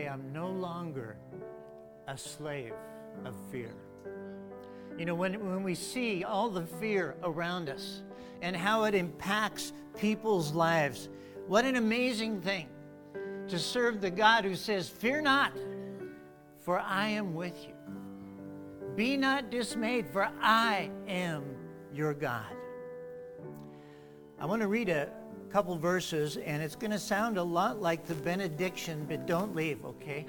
am no longer a slave of fear. You know, when we see all the fear around us and how it impacts people's lives, what an amazing thing to serve the God who says, "Fear not, for I am with you. Be not dismayed, for I am your God." I want to read a couple verses, and it's going to sound a lot like the benediction, but don't leave, okay?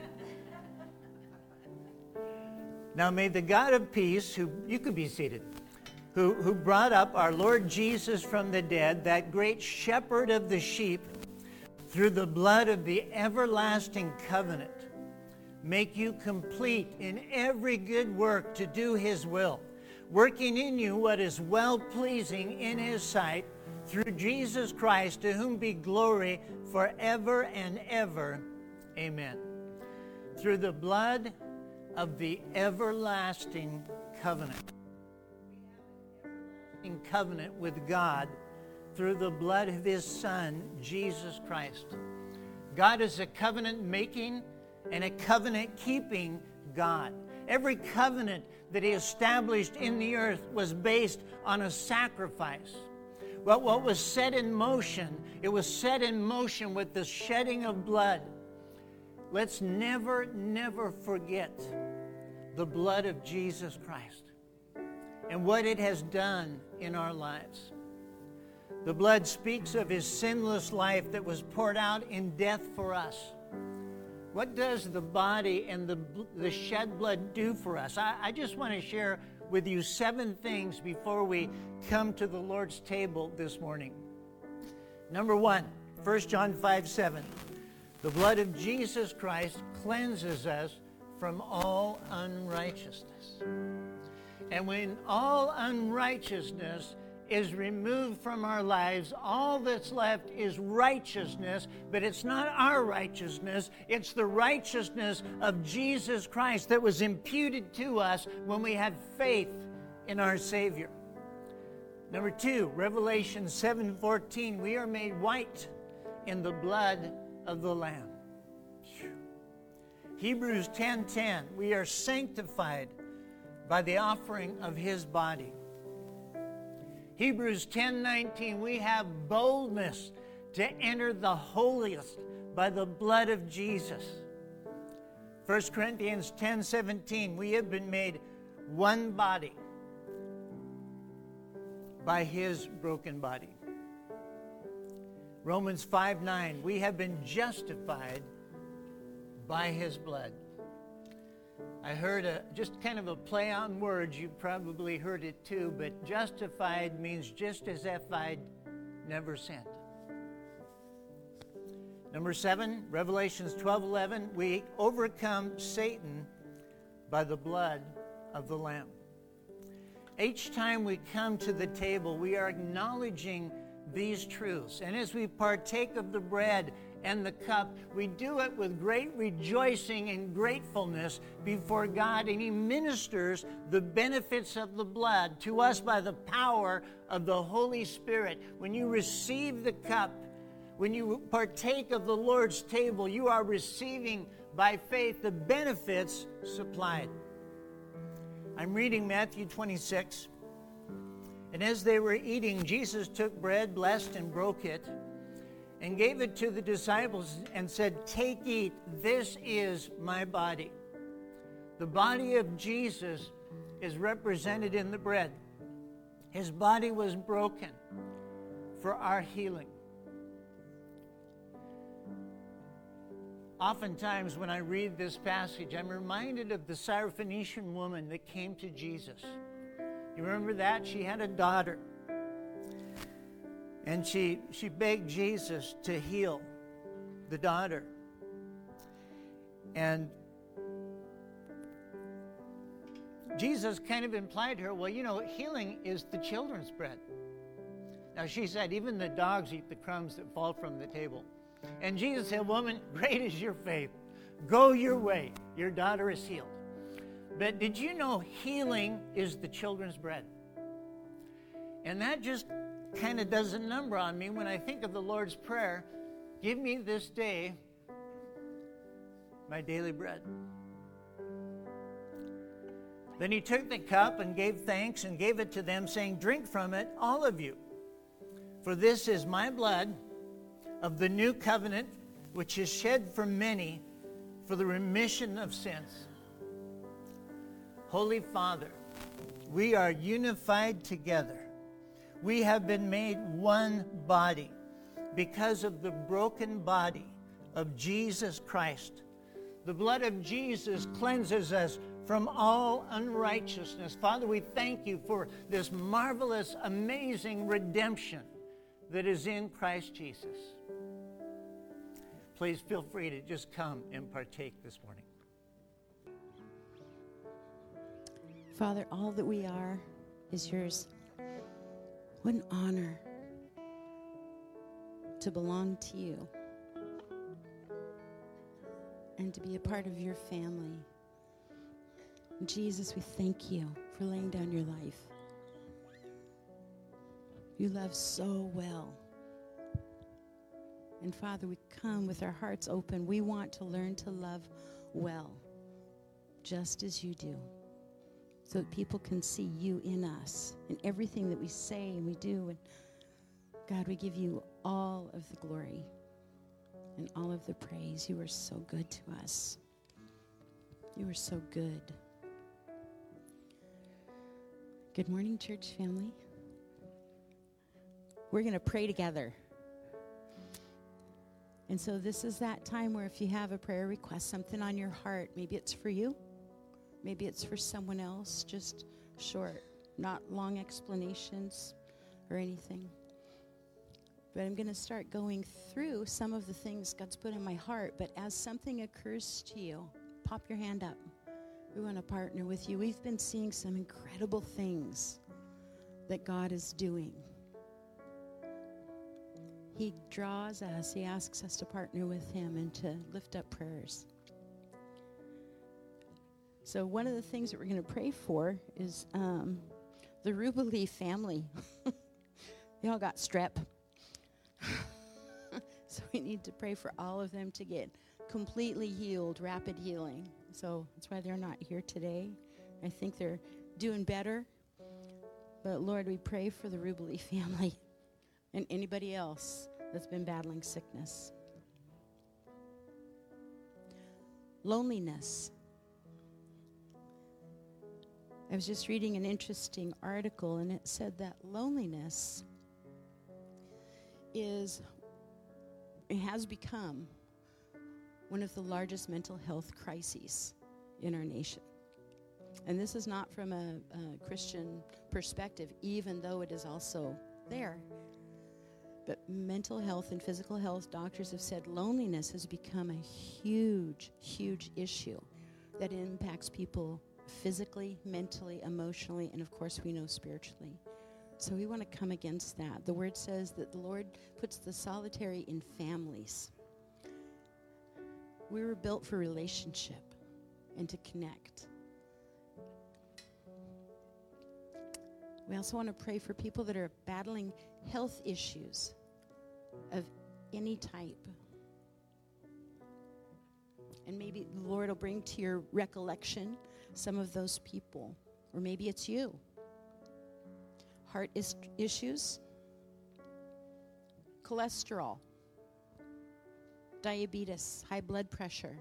Now may the God of peace, you could be seated, who brought up our Lord Jesus from the dead, that great shepherd of the sheep, through the blood of the everlasting covenant, make you complete in every good work to do his will, working in you what is well-pleasing in his sight, through Jesus Christ, to whom be glory forever and ever. Amen. Through the blood of the everlasting covenant. In covenant with God through the blood of his Son, Jesus Christ. God is a covenant-making and a covenant-keeping God. Every covenant that he established in the earth was based on a sacrifice. But what was set in motion, it was set in motion with the shedding of blood. Let's never, never forget the blood of Jesus Christ and what it has done in our lives. The blood speaks of his sinless life that was poured out in death for us. What does the body and the shed blood do for us? I just want to share with you 7 things before we come to the Lord's table this morning. Number 1, 1 John 5:7. The blood of Jesus Christ cleanses us from all unrighteousness. And when all unrighteousness is removed from our lives, all that's left is righteousness, but it's not our righteousness, it's the righteousness of Jesus Christ that was imputed to us when we had faith in our Savior. Number 2, Revelation 7:14, we are made white in the blood of the Lamb. Hebrews 10:10, we are sanctified by the offering of his body. Hebrews 10:19, we have boldness to enter the holiest by the blood of Jesus. 1 Corinthians 10:17, we have been made one body by his broken body. Romans 5:9, we have been justified by his blood. I heard just kind of a play on words. You probably heard it too, but justified means just as if I'd never sinned. Number 7, Revelations 12:11, we overcome Satan by the blood of the Lamb. Each time we come to the table, we are acknowledging these truths. And as we partake of the bread and the cup, we do it with great rejoicing and gratefulness before God, and he ministers the benefits of the blood to us by the power of the Holy Spirit. When you receive the cup, when you partake of the Lord's table, you are receiving by faith the benefits supplied. I'm reading Matthew 26. And as they were eating, Jesus took bread, blessed and broke it, and gave it to the disciples and said, "Take, eat, this is my body." The body of Jesus is represented in the bread. His body was broken for our healing. Oftentimes when I read this passage, I'm reminded of the Syrophoenician woman that came to Jesus. You remember that? She had a daughter. And she begged Jesus to heal the daughter. And Jesus kind of implied to her, well, you know, healing is the children's bread. Now she said, even the dogs eat the crumbs that fall from the table. And Jesus said, woman, great is your faith. Go your way. Your daughter is healed. But did you know healing is the children's bread? And that just kind of does a number on me when I think of the Lord's Prayer. Give me this day my daily bread. Then he took the cup and gave thanks and gave it to them, saying, drink from it, all of you. For this is my blood of the new covenant, which is shed for many for the remission of sins. Holy Father, we are unified together. We have been made one body because of the broken body of Jesus Christ. The blood of Jesus cleanses us from all unrighteousness. Father, we thank you for this marvelous, amazing redemption that is in Christ Jesus. Please feel free to just come and partake this morning. Father, all that we are is yours. What an honor to belong to you and to be a part of your family. Jesus, we thank you for laying down your life. You love so well. And Father, we come with our hearts open. We want to learn to love well, just as you do, so that people can see you in us and everything that we say and we do. And God, we give you all of the glory and all of the praise. You are so good to us. You are so good. Good morning, church family. We're going to pray together. And so this is that time where if you have a prayer request, something on your heart, maybe it's for you, maybe it's for someone else, just short, not long explanations or anything. But I'm going to start going through some of the things God's put in my heart. But as something occurs to you, pop your hand up. We want to partner with you. We've been seeing some incredible things that God is doing. He draws us. He asks us to partner with him and to lift up prayers. So one of the things that we're going to pray for is the Rubelee family. They all got strep. So we need to pray for all of them to get completely healed, rapid healing. So that's why they're not here today. I think they're doing better. But Lord, we pray for the Rubelee family and anybody else that's been battling sickness. Loneliness. I was just reading an interesting article, and it said that loneliness has become one of the largest mental health crises in our nation. And this is not from a Christian perspective, even though it is also there. But mental health and physical health doctors have said loneliness has become a huge, huge issue that impacts people physically, mentally, emotionally, and of course we know spiritually. So we want to come against that. The word says that the Lord puts the solitary in families. We were built for relationship and to connect. We also want to pray for people that are battling health issues of any type. And maybe the Lord will bring to your recollection some of those people. Or maybe it's you. Heart issues, cholesterol, diabetes, high blood pressure,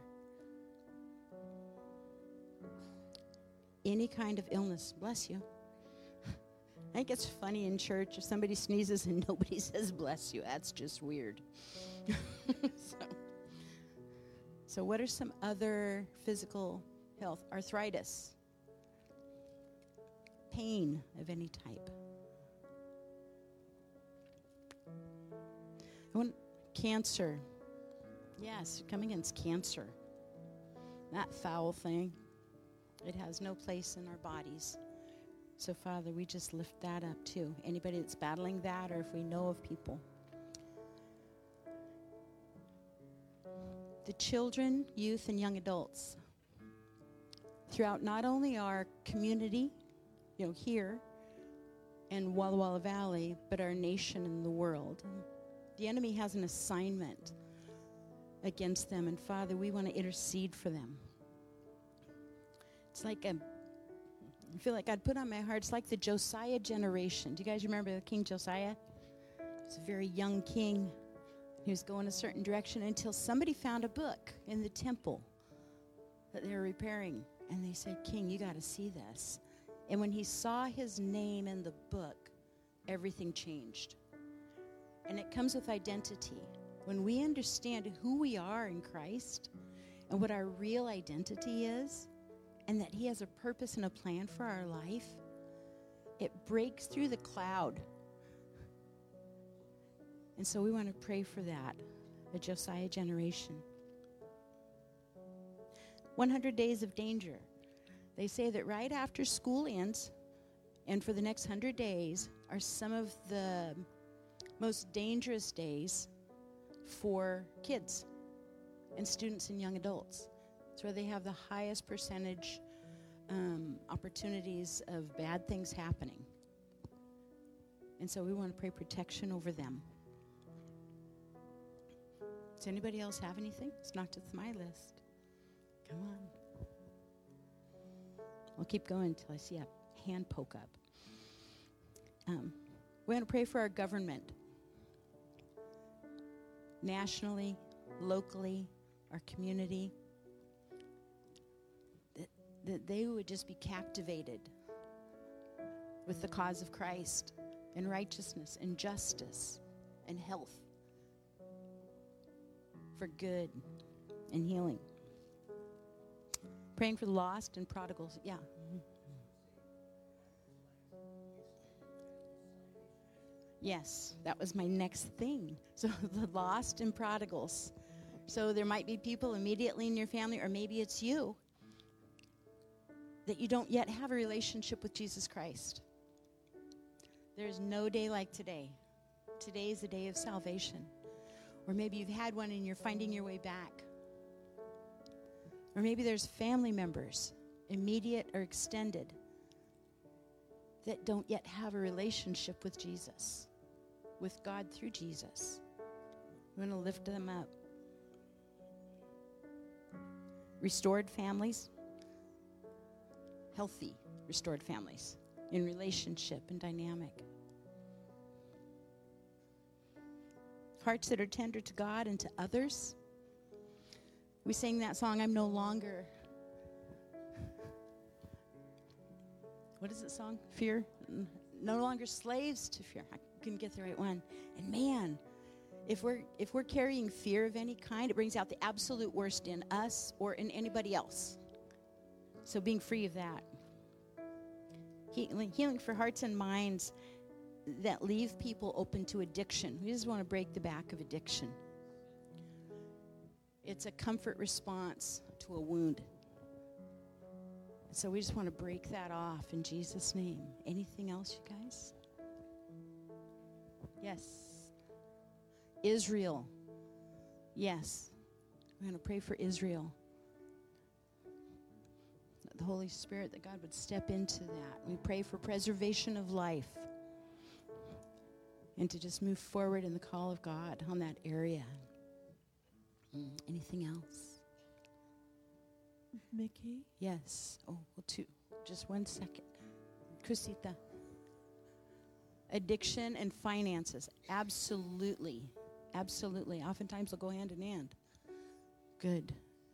any kind of illness. Bless you. I think it's funny in church if somebody sneezes and nobody says bless you. That's just weird. So what are some other physical health? Arthritis, pain of any type. Cancer. Yes, come against cancer. That foul thing. It has no place in our bodies. So, Father, we just lift that up too. Anybody that's battling that, or if we know of people. The children, youth, and young adults throughout not only our community, here in Walla Walla Valley, but our nation and the world. The enemy has an assignment against them. And Father, we want to intercede for them. It's like I feel like God put on my heart, it's like the Josiah generation. Do you guys remember King Josiah? He was a very young king. He was going a certain direction until somebody found a book in the temple that they were repairing. And they said, King, you got to see this. And when he saw his name in the book, everything changed. And it comes with identity. When we understand who we are in Christ and what our real identity is, and that he has a purpose and a plan for our life, it breaks through the cloud. And so we want to pray for that, the Josiah generation. 100 days of danger. They say that right after school ends, and for the next 100 days, are some of the most dangerous days for kids and students and young adults. It's where they have the highest percentage opportunities of bad things happening. And so we want to pray protection over them. Does anybody else have anything? It's not just my list. Come on. I'll keep going until I see a hand poke up. We're going to pray for our government. Nationally, locally, our community. That they would just be captivated with the cause of Christ and righteousness and justice and health for good and healing. Praying for the lost and prodigals. Yeah. Yes, that was my next thing. So the lost and prodigals. So there might be people immediately in your family, or maybe it's you, that you don't yet have a relationship with Jesus Christ. There's no day like today. Today is the day of salvation. Or maybe you've had one and you're finding your way back. Or maybe there's family members, immediate or extended, that don't yet have a relationship with Jesus, with God through Jesus. We want to lift them up. Restored families, healthy restored families in relationship and dynamic. Hearts that are tender to God and to others. We sang that song, I'm no longer, what is it song? Fear? No longer slaves to fear. I couldn't get the right one. And man, if we're carrying fear of any kind, it brings out the absolute worst in us or in anybody else. So being free of that. Healing for hearts and minds that leave people open to addiction. We just want to break the back of addiction. It's a comfort response to a wound. So we just want to break that off in Jesus' name. Anything else, you guys? Yes. Israel. Yes. We're going to pray for Israel. The Holy Spirit, that God would step into that. We pray for preservation of life and to just move forward in the call of God on that area. Anything else? Mickey? Yes. Oh, well, two. Just 1 second. Crucita. Addiction and finances. Absolutely. Absolutely. Oftentimes they'll go hand in hand. Good.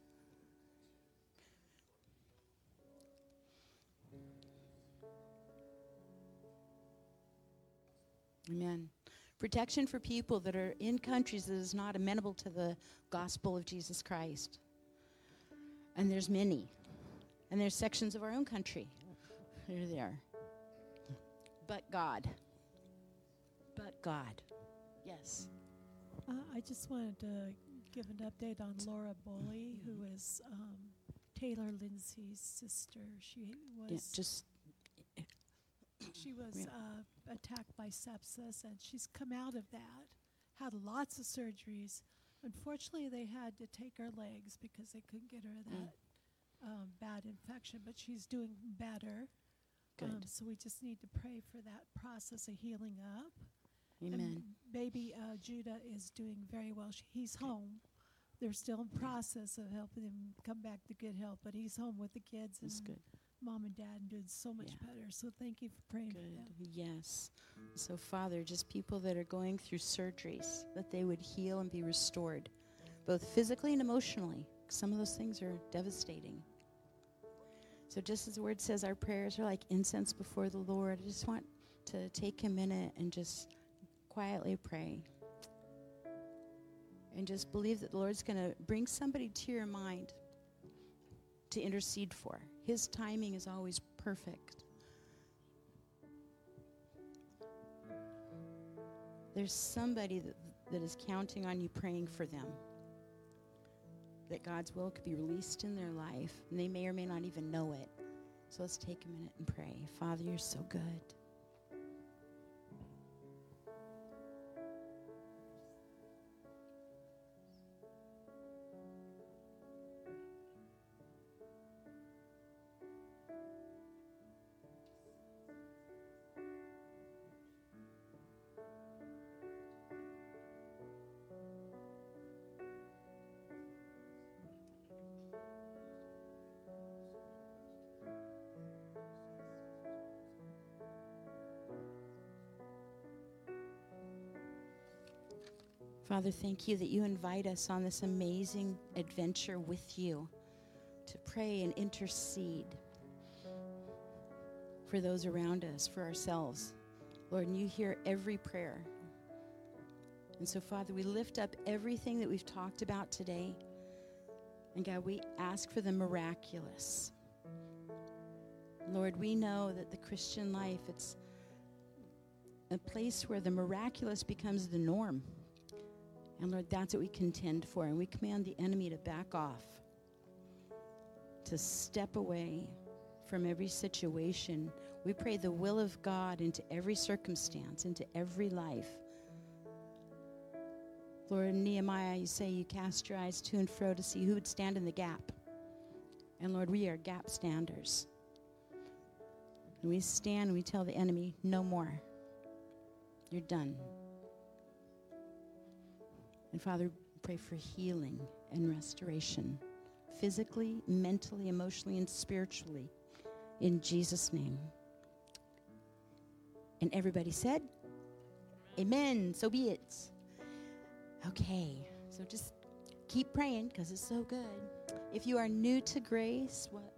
Amen. Protection for people that are in countries that is not amenable to the gospel of Jesus Christ. And there's many. And there's sections of our own country. Here they are. But God. But God. Yes. I just wanted to give an update on Laura Boley, who is Taylor Lindsay's sister. She was attacked by sepsis, and she's come out of that, had lots of surgeries. Unfortunately, they had to take her legs because they couldn't get her that bad infection, but she's doing better. Good. So we just need to pray for that process of healing up. Amen. And baby Judah is doing very well. He's home, they're still in process of helping him come back to good health, but he's home with the kids and That's good. mom and dad and doing so much Yeah. better. So thank you for praying for Good. them. Yes. So, Father, just people that are going through surgeries, that they would heal and be restored, both physically and emotionally. Some of those things are devastating. So just as the word says, our prayers are like incense before the Lord. I just want to take a minute and just quietly pray. And just believe that the Lord's going to bring somebody to your mind to intercede for. His timing is always perfect. There's somebody that is counting on you praying for them, that God's will could be released in their life, and they may or may not even know it. So let's take a minute and pray. Father, you're so good. Father, thank you that you invite us on this amazing adventure with you to pray and intercede for those around us, for ourselves. Lord, and you hear every prayer. And so, Father, we lift up everything that we've talked about today. And God, we ask for the miraculous. Lord, we know that the Christian life, it's a place where the miraculous becomes the norm. And Lord, that's what we contend for. And we command the enemy to back off, to step away from every situation. We pray the will of God into every circumstance, into every life. Lord, in Nehemiah, you say you cast your eyes to and fro to see who would stand in the gap. And Lord, we are gap standers. And we stand and we tell the enemy, no more. You're done. And Father, pray for healing and restoration, physically, mentally, emotionally, and spiritually, in Jesus' name. And everybody said, amen, so be it. Okay, so just keep praying because it's so good. If you are new to grace, what?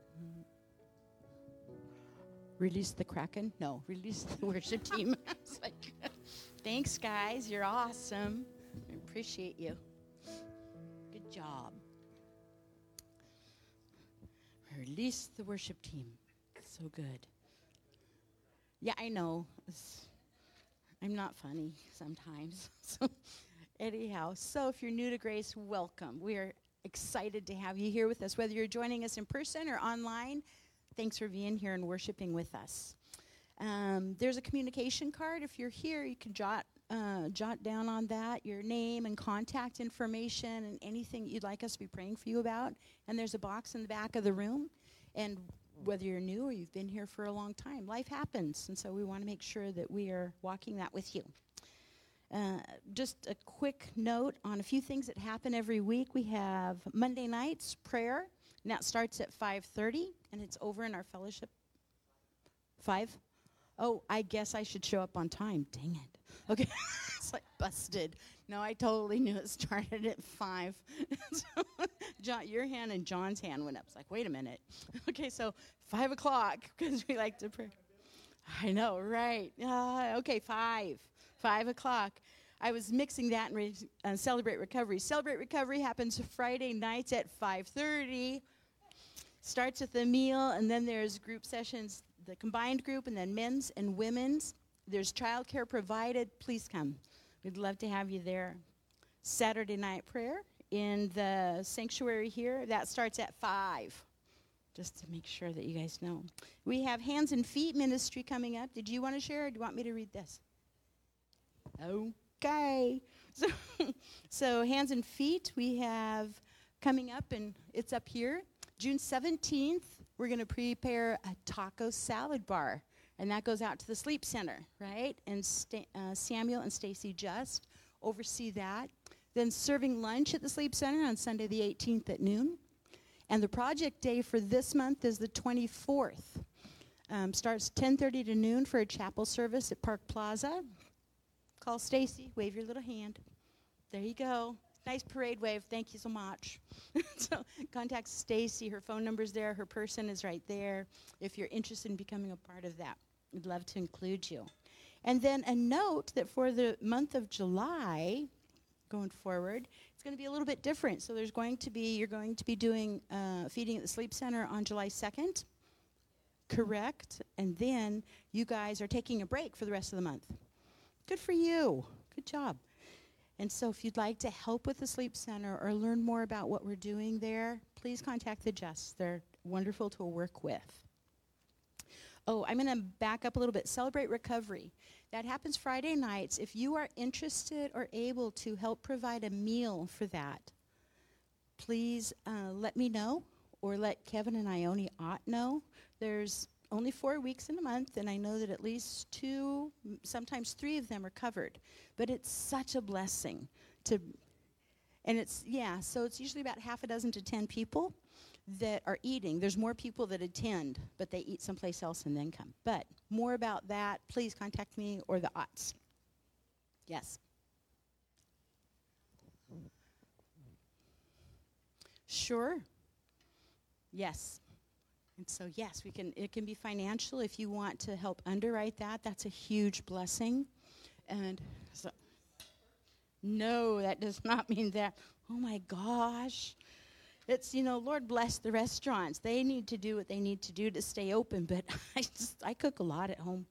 Release the Kraken? No, release the worship team. It's like, thanks, guys. You're awesome. I appreciate you. Good job. Release the worship team. So good. Yeah, I know. I'm not funny sometimes. So anyhow, so if you're new to Grace, welcome. We are excited to have you here with us. Whether you're joining us in person or online, thanks for being here and worshiping with us. There's a communication card. If you're here, you can jot down on that your name and contact information and anything you'd like us to be praying for you about. And there's a box in the back of the room. And whether you're new or you've been here for a long time, life happens. And so we want to make sure that we are walking that with you. Just a quick note on a few things that happen every week. We have Monday nights prayer, and that starts at 5:30, and it's over in our fellowship. 5? Oh, I guess I should show up on time. Dang it. Okay, it's like busted. No, I totally knew it started at 5. So, John, your hand and John's hand went up. It's like, wait a minute. Okay, so 5 o'clock, because we like to pray. I know, right. Okay, 5 o'clock. I was mixing that and Celebrate Recovery. Celebrate Recovery happens Friday nights at 5:30. Starts with a meal, and then there's group sessions, the combined group, and then men's and women's. There's childcare provided. Please come. We'd love to have you there. Saturday night prayer in the sanctuary here. That starts at 5. Just to make sure that you guys know. We have Hands and Feet ministry coming up. Did you want to share, or do you want me to read this? Okay. So Hands and Feet we have coming up, and it's up here. June 17th, we're going to prepare a taco salad bar, and that goes out to the Sleep Center, right? And Samuel and Stacy Just oversee that. Then serving lunch at the Sleep Center on Sunday the 18th at noon. And the project day for this month is the 24th. Starts 10:30 to noon for a chapel service at Park Plaza. Call Stacy, wave your little hand. There you go. Nice parade wave. Thank you so much. So contact Stacy. Her phone number's there. Her person is right there. If you're interested in becoming a part of that, we'd love to include you. And then a note that for the month of July, going forward, it's going to be a little bit different. So you're going to be doing feeding at the Sleep Center on July 2nd. Correct. And then you guys are taking a break for the rest of the month. Good for you. Good job. And so if you'd like to help with the Sleep Center or learn more about what we're doing there, please contact the Just. They're wonderful to work with. Oh, I'm going to back up a little bit. Celebrate Recovery. That happens Friday nights. If you are interested or able to help provide a meal for that, please let me know or let Kevin and Ione Ott know. There's only 4 weeks in a month, and I know that at least 2, sometimes 3 of them are covered. But it's such a blessing to, and so it's usually about half a dozen to 10 people that are eating. There's more people that attend, but they eat someplace else and then come. But more about that, please contact me or the Otts. Yes. Sure. Yes. And so, yes, it can be financial if you want to help underwrite that. That's a huge blessing. And so, no, that does not mean that. Oh, my gosh. It's, Lord bless the restaurants. They need to do what they need to do to stay open, but I cook a lot at home.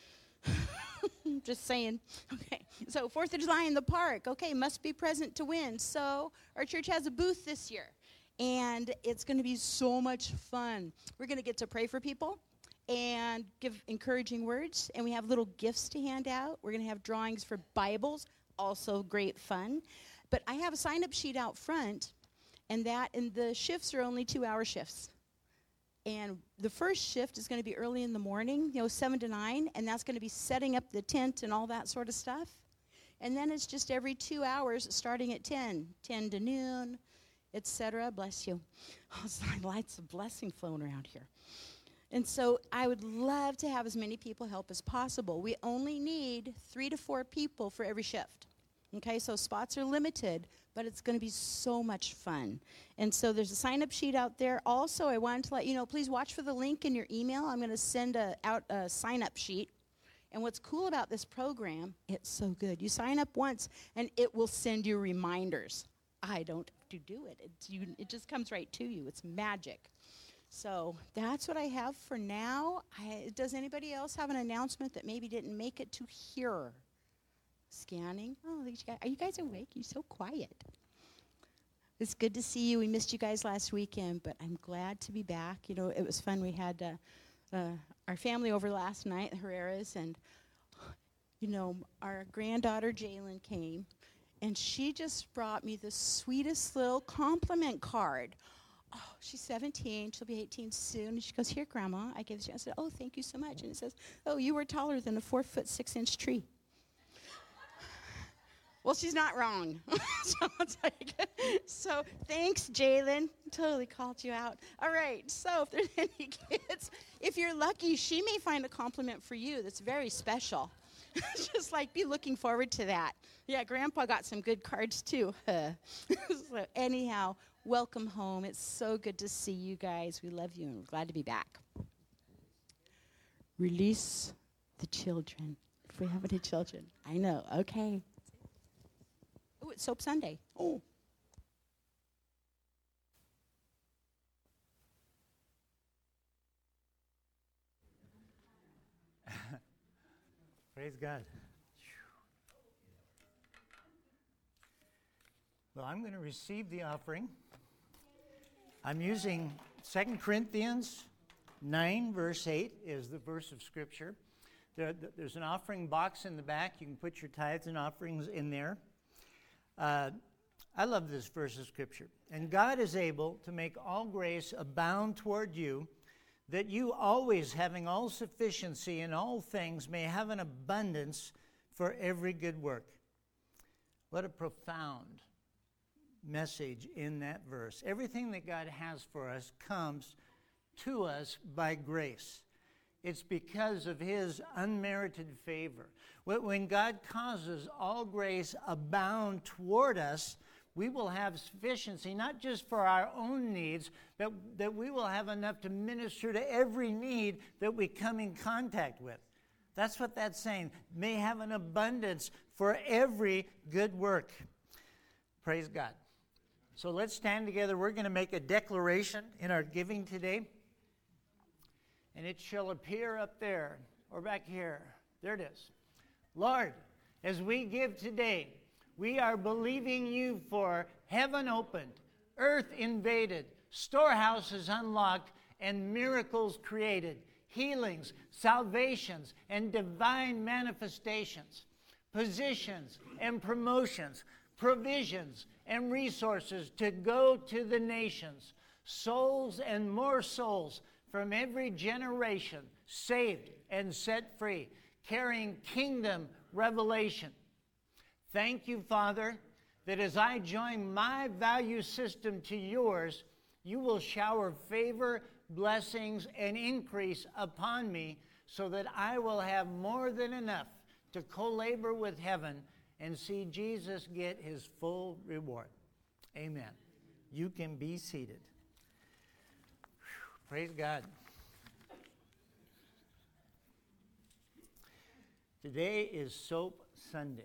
Just saying. Okay, so 4th of July in the park. Okay, must be present to win. So our church has a booth this year. And it's going to be so much fun. We're going to get to pray for people and give encouraging words. And we have little gifts to hand out. We're going to have drawings for Bibles, also great fun. But I have a sign-up sheet out front, and the shifts are only 2-hour shifts. And the first shift is going to be early in the morning, 7 to 9, and that's going to be setting up the tent and all that sort of stuff. And then it's just every 2 hours starting at 10 to noon, etc. Bless you. Lots of blessing flowing around here. And so I would love to have as many people help as possible. We only need 3 to 4 people for every shift. Okay, so spots are limited, but it's going to be so much fun. And so there's a sign-up sheet out there. Also, I wanted to let you know, please watch for the link in your email. I'm going to send out a sign-up sheet. And what's cool about this program, it's so good. You sign up once, and it will send you reminders. I don't have to do it. It just comes right to you. It's magic. So that's what I have for now. Does anybody else have an announcement that maybe didn't make it to here? Scanning. Oh, are you guys awake? You're so quiet. It's good to see you. We missed you guys last weekend, but I'm glad to be back. It was fun. We had our family over last night, the Herreras, and, our granddaughter, Jalen, came. And she just brought me the sweetest little compliment card. Oh, she's 17. She'll be 18 soon. And she goes, "Here, Grandma." I gave it to her. I said, "Oh, thank you so much." And it says, "Oh, you were taller than a 4-foot 6-inch tree." Well, she's not wrong. So thanks, Jalen. Totally called you out. All right. So if there's any kids, if you're lucky, she may find a compliment for you that's very special. Just be looking forward to that. Yeah, Grandpa got some good cards too. So anyhow, welcome home. It's so good to see you guys. We love you and we're glad to be back. Release the children. If we have any children. I know. Okay. Oh, it's Soap Sunday. Oh. Praise God. Well, I'm going to receive the offering. I'm using 2 Corinthians 9, verse 8 is the verse of Scripture. There's an offering box in the back. You can put your tithes and offerings in there. I love this verse of Scripture. "And God is able to make all grace abound toward you, that you always, having all sufficiency in all things, may have an abundance for every good work." What a profound message in that verse. Everything that God has for us comes to us by grace. It's because of his unmerited favor. When God causes all grace abound toward us, we will have sufficiency, not just for our own needs, but that we will have enough to minister to every need that we come in contact with. That's what that's saying. May have an abundance for every good work. Praise God. So let's stand together. We're going to make a declaration in our giving today. And it shall appear up there or back here. There it is. Lord, as we give today, we are believing you for heaven opened, earth invaded, storehouses unlocked, and miracles created, healings, salvations, and divine manifestations, positions and promotions, provisions and resources to go to the nations, souls and more souls from every generation, saved and set free, carrying kingdom revelation. Thank you, Father, that as I join my value system to yours, you will shower favor, blessings, and increase upon me so that I will have more than enough to co-labor with heaven and see Jesus get his full reward. Amen. You can be seated. Praise God. Today is Soap Sunday.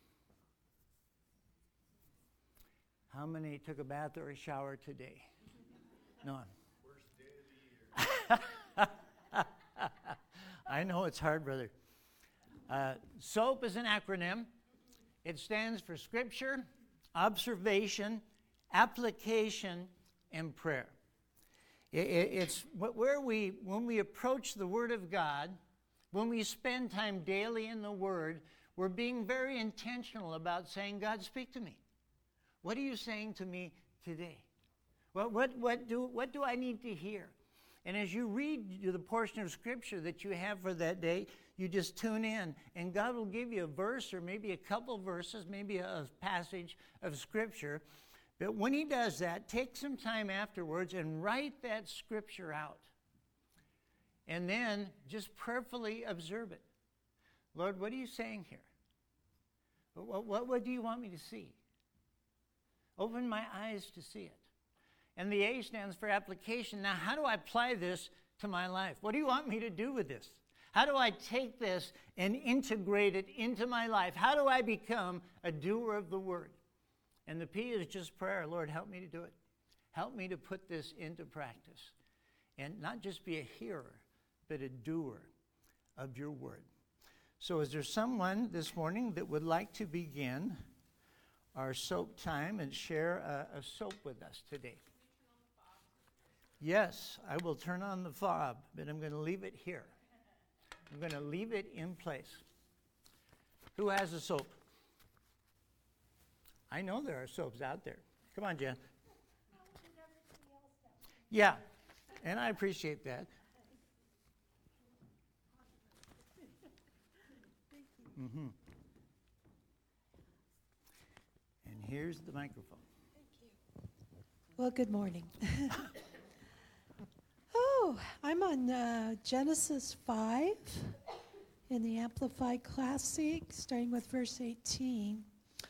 How many took a bath or a shower today? None. Worst day of the year. I know it's hard, brother. SOAP is an acronym. It stands for Scripture, Observation, Application, and Prayer. It's where when we approach the Word of God, when we spend time daily in the Word, we're being very intentional about saying, God, speak to me. What are you saying to me today? What do I need to hear? And as you read the portion of Scripture that you have for that day, you just tune in, and God will give you a verse or maybe a couple verses, maybe a passage of Scripture. But when he does that, take some time afterwards and write that Scripture out. And then just prayerfully observe it. Lord, what are you saying here? What do you want me to see? Open my eyes to see it. And the A stands for application. Now, how do I apply this to my life? What do you want me to do with this? How do I take this and integrate it into my life? How do I become a doer of the word? And the P is just prayer. Lord, help me to do it. Help me to put this into practice. And not just be a hearer, but a doer of your word. So is there someone this morning that would like to begin our soap time and share a soap with us today? Yes, I will turn on the fob, but I'm going to leave it here. I'm going to leave it in place. Who has a soap? I know there are soaps out there. Come on, Jen. Yeah, and I appreciate that. Mm-hmm. And here's the microphone. Thank you. Well, good morning. Oh, I'm on Genesis 5 in the Amplified Classic, starting with verse 18.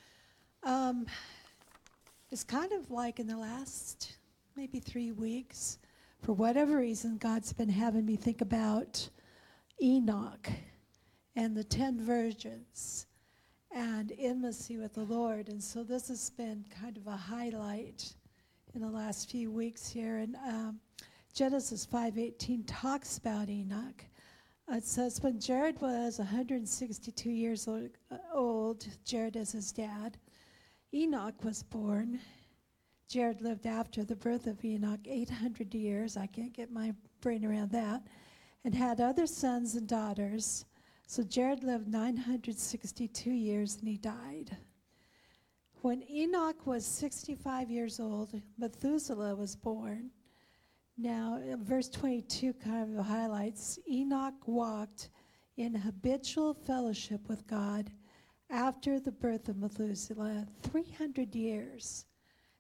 It's kind of like in the last maybe 3 weeks, for whatever reason, God's been having me think about Enoch and the 10 virgins and intimacy with the Lord. And so this has been kind of a highlight in the last few weeks here. And Genesis 5:18 talks about Enoch. It says, when Jared was 162 years old, Jared is his dad, Enoch was born. Jared lived after the birth of Enoch 800 years. I can't get my brain around that. And had other sons and daughters. So Jared lived 962 years and he died. When Enoch was 65 years old, Methuselah was born. Now, verse 22 kind of highlights, Enoch walked in habitual fellowship with God after the birth of Methuselah 300 years.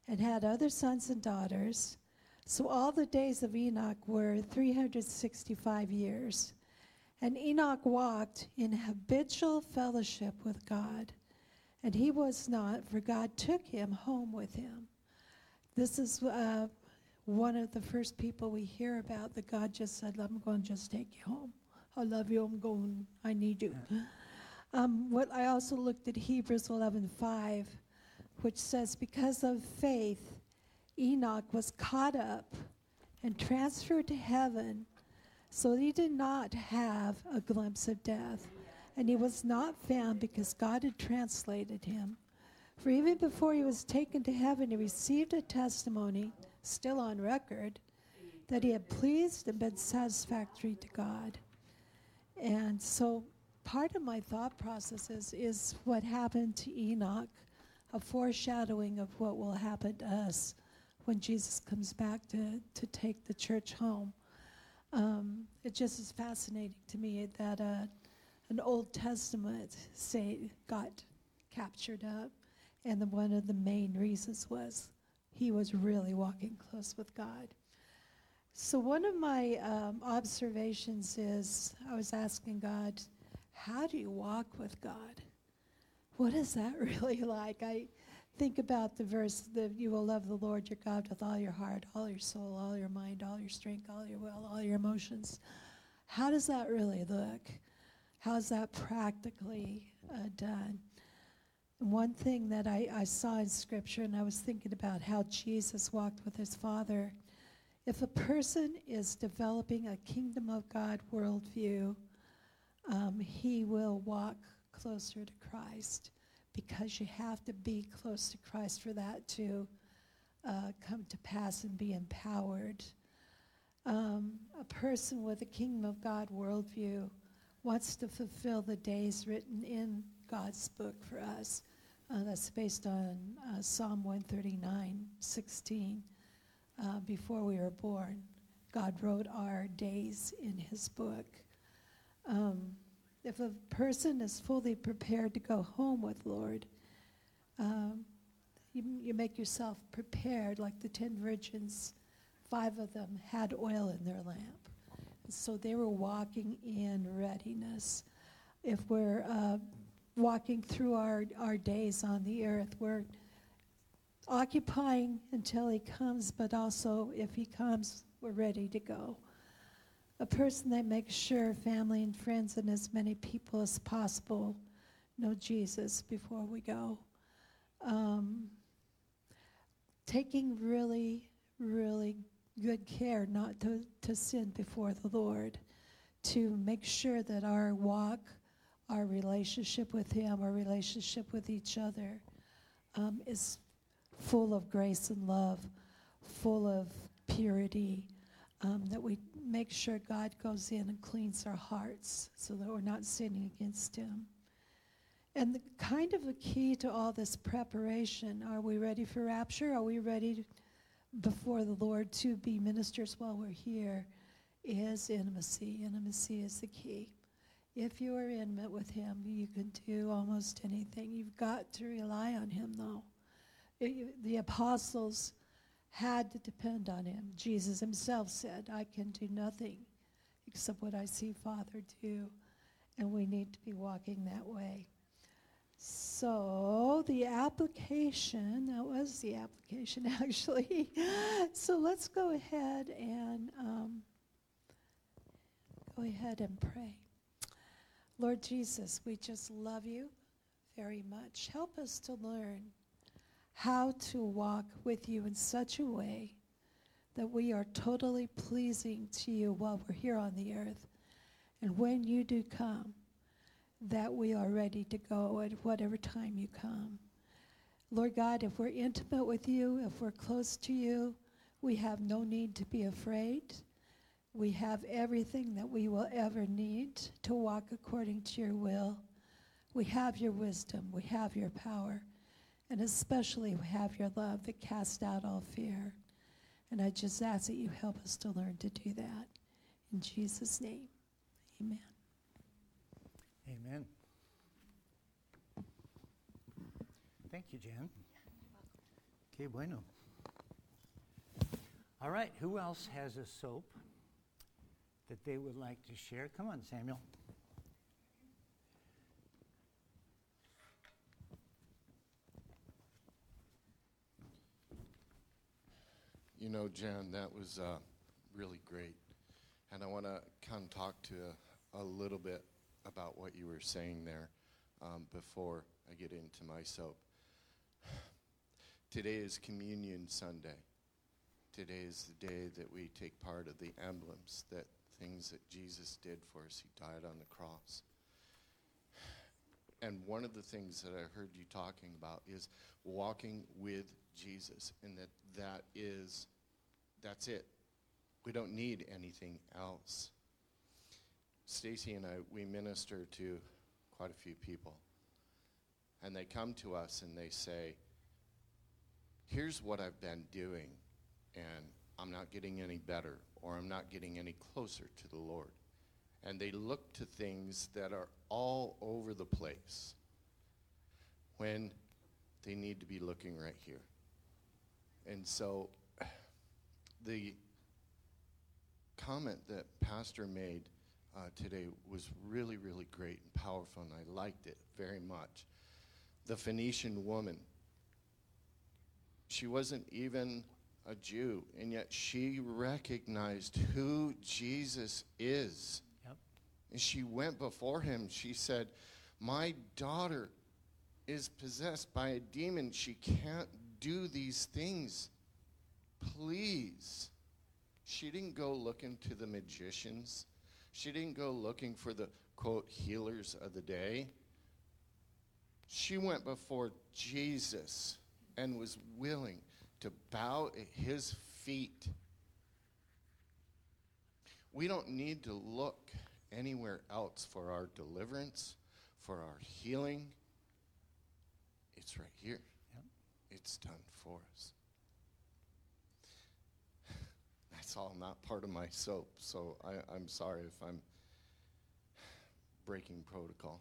and had other sons and daughters. So all the days of Enoch were 365 years. And Enoch walked in habitual fellowship with God. And he was not, for God took him home with him. This is one of the first people we hear about that God just said, I'm going to just take you home. I love you, I'm going, I need you. What I also looked at Hebrews 11:5, which says, because of faith, Enoch was caught up and transferred to heaven, so he did not have a glimpse of death. And he was not found because God had translated him. For even before he was taken to heaven, he received a testimony, still on record, that he had pleased and been satisfactory to God. And so part of my thought process is what happened to Enoch, a foreshadowing of what will happen to us when Jesus comes back to take the church home. It just is fascinating to me that an Old Testament saint got captured up, and one of the main reasons was he was really walking close with God. So one of my observations is I was asking God, how do you walk with God? What is that really like? I think about the verse that you will love the Lord your God with all your heart, all your soul, all your mind, all your strength, all your will, all your emotions. How does that really look? How is that practically done? And one thing that I saw in Scripture, and I was thinking about how Jesus walked with his Father, if a person is developing a kingdom of God worldview, he will walk closer to Christ, because you have to be close to Christ for that to come to pass and be empowered. A person with a kingdom of God worldview wants to fulfill the days written in God's book for us. That's based on Psalm 139:16. Before we were born, God wrote our days in his book. If a person is fully prepared to go home with Lord, you make yourself prepared. Like the 10 virgins, 5 of them had oil in their lamp. So they were walking in readiness. If we're walking through our days on the earth, we're occupying until he comes, but also if he comes, we're ready to go. A person that makes sure family and friends and as many people as possible know Jesus before we go. Taking really, really good care not to sin before the Lord, to make sure that our walk, our relationship with him, our relationship with each other is full of grace and love, full of purity, that we make sure God goes in and cleans our hearts so that we're not sinning against him. And the kind of a key to all this preparation, are we ready for rapture? Are we ready before the Lord to be ministers while we're here? Is intimacy. Intimacy is the key. If you are intimate with him, you can do almost anything. You've got to rely on him, though. The apostles had to depend on him. Jesus himself said, I can do nothing except what I see Father do. And we need to be walking that way. So the application, that was the application actually. So let's go ahead and pray. Lord Jesus, we just love you very much. Help us to learn how to walk with you in such a way that we are totally pleasing to you while we're here on the earth. And when you do come, that we are ready to go at whatever time you come. Lord God, if we're intimate with you, if we're close to you, we have no need to be afraid. We have everything that we will ever need to walk according to your will. We have your wisdom, we have your power, and especially we have your love that casts out all fear. And I just ask that you help us to learn to do that. In Jesus' name, amen. Amen. Thank you, Jen. Que bueno. All right, who else has a soap that they would like to share? Come on, Samuel. You know, Jan, that was really great. And I want to kind of talk to a little bit about what you were saying there before I get into my soap. Today is Communion Sunday. Today is the day that we take part of the emblems, that things that Jesus did for us. He died on the cross. And one of the things that I heard you talking about is walking with Jesus, and that's it. We don't need anything else. Stacy and I, we minister to quite a few people, and they come to us and they say, here's what I've been doing, and I'm not getting any better, or I'm not getting any closer to the Lord. And they look to things that are all over the place when they need to be looking right here. And so the comment that Pastor made today was really, really great and powerful, and I liked it very much. The Phoenician woman, she wasn't even a Jew, and yet she recognized who Jesus is. Yep. And she went before him. She said, my daughter is possessed by a demon. She can't do these things. Please. She didn't go looking to the magicians. She didn't go looking for the, quote, healers of the day. She went before Jesus and was willing to bow at his feet. We don't need to look anywhere else for our deliverance, for our healing. It's right here. Yep. It's done for us. That's all not part of my soap, so I'm sorry if I'm breaking protocol.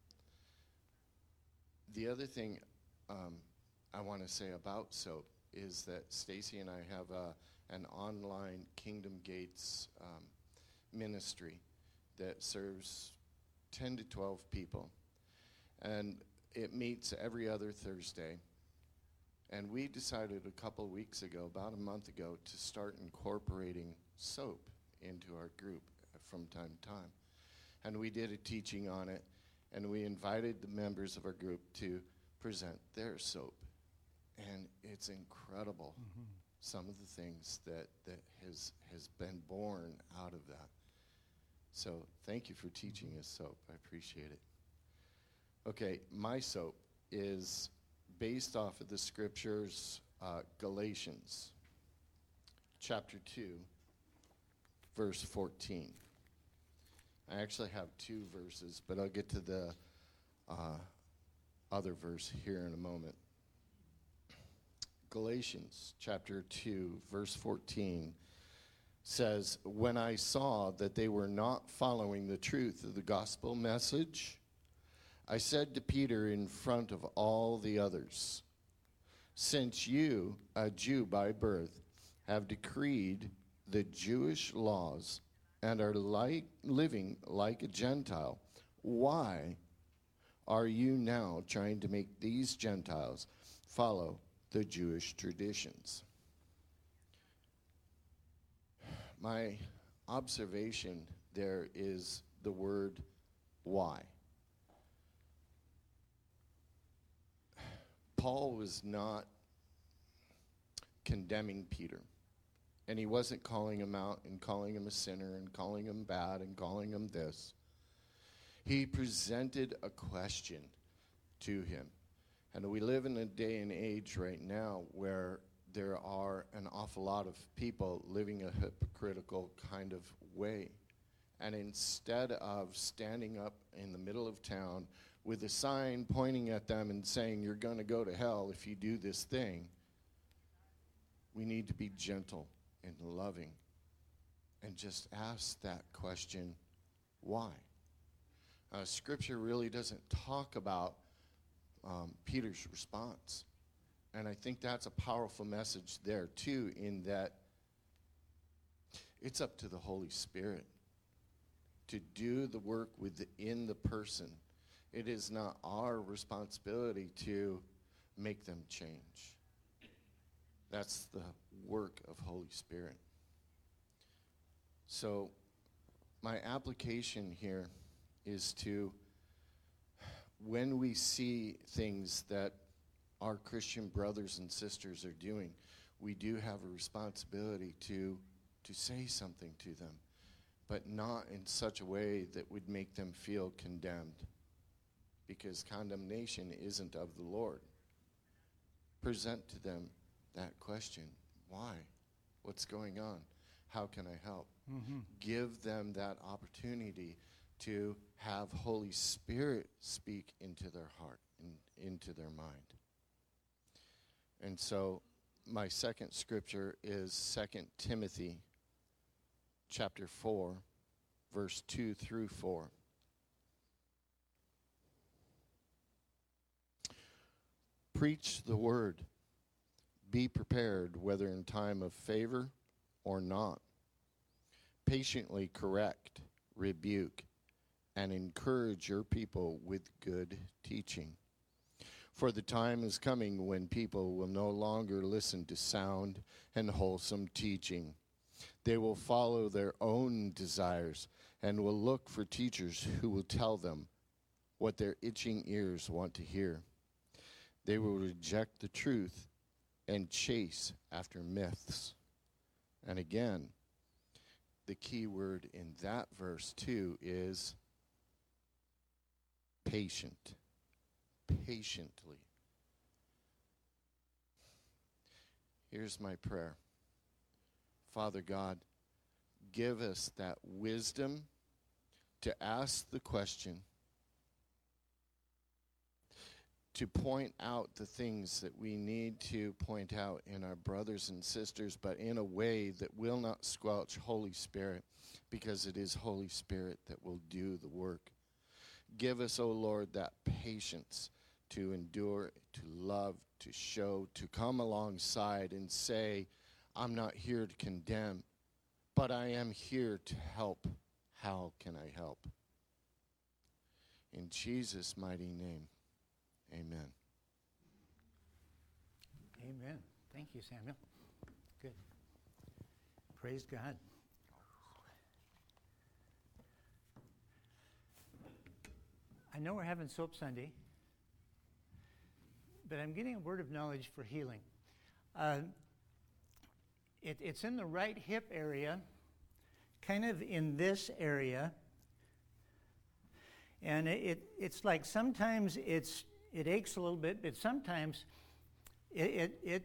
The other thing I want to say about soap is that Stacy and I have an online Kingdom Gates ministry that serves 10 to 12 people. And it meets every other Thursday. And we decided a couple of weeks ago, about a month ago, to start incorporating soap into our group from time to time. And we did a teaching on it, and we invited the members of our group to present their soap. And it's incredible, some of the things that has been born out of that. So thank you for teaching us soap. I appreciate it. Okay, my soap is based off of the scriptures, Galatians chapter 2, verse 14. I actually have two verses, but I'll get to the other verse here in a moment. Galatians chapter 2, verse 14 says, when I saw that they were not following the truth of the gospel message, I said to Peter in front of all the others, since you, a Jew by birth, have decreed the Jewish laws and are living like a Gentile, why are you now trying to make these Gentiles follow the Jewish traditions? My observation there is the word why. Paul was not condemning Peter, and he wasn't calling him out and calling him a sinner and calling him bad and calling him this. He presented a question to him. And we live in a day and age right now where there are an awful lot of people living a hypocritical kind of way. And instead of standing up in the middle of town with a sign pointing at them and saying, you're going to go to hell if you do this thing, we need to be gentle and loving and just ask that question, why? Scripture really doesn't talk about Peter's response. And I think that's a powerful message there, too, in that it's up to the Holy Spirit to do the work within the person. It is not our responsibility to make them change. That's the work of Holy Spirit. So my application here is to, when we see things that our Christian brothers and sisters are doing, we do have a responsibility to say something to them, but not in such a way that would make them feel condemned, because condemnation isn't of the Lord. Present to them that question. Why? What's going on? How can I help? Mm-hmm. Give them that opportunity to have Holy Spirit speak into their heart and into their mind. And so my second scripture is 2 Timothy chapter 4, verse 2 through 4. Preach the word. Be prepared, whether in time of favor or not. Patiently correct, rebuke, and encourage your people with good teaching. For the time is coming when people will no longer listen to sound and wholesome teaching. They will follow their own desires and will look for teachers who will tell them what their itching ears want to hear. They will reject the truth and chase after myths. And again, the key word in that verse too is patient. Patiently. Here's my prayer. Father God, give us that wisdom to ask the question, to point out the things that we need to point out in our brothers and sisters, but in a way that will not squelch Holy Spirit, because it is Holy Spirit that will do the work. Give us, O Lord, that patience to endure, to love, to show, to come alongside and say, I'm not here to condemn, but I am here to help. How can I help? In Jesus' mighty name, amen. Amen. Thank you, Samuel. Good. Praise God. I know we're having Soap Sunday, but I'm getting a word of knowledge for healing. It's in the right hip area, kind of in this area, and it's like sometimes it aches a little bit, but sometimes it's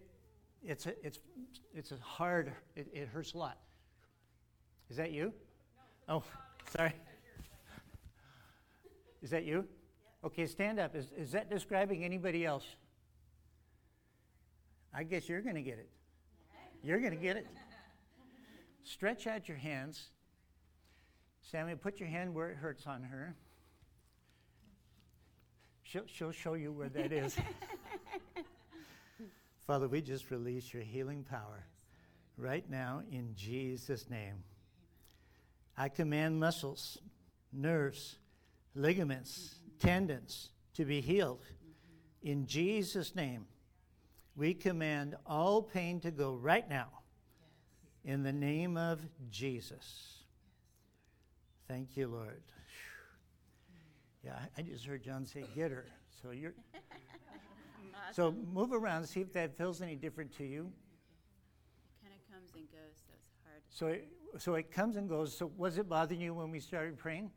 a hard. It hurts a lot. Is that you? No. Oh, sorry. Is that you? Yep. Okay, stand up. Is that describing anybody else? I guess you're going to get it. You're going to get it. Stretch out your hands. Samuel, put your hand where it hurts on her. She'll show you where that is. Father, we just release your healing power right now in Jesus' name. I command muscles, nerves, ligaments, tendons to be healed. In Jesus' name, we command all pain to go right now. In the name of Jesus. Thank you, Lord. Yeah, I just heard John say, get her. So you're. So move around, see if that feels any different to you. It kind of comes and goes, so it's hard. So it comes and goes. So was it bothering you when we started praying?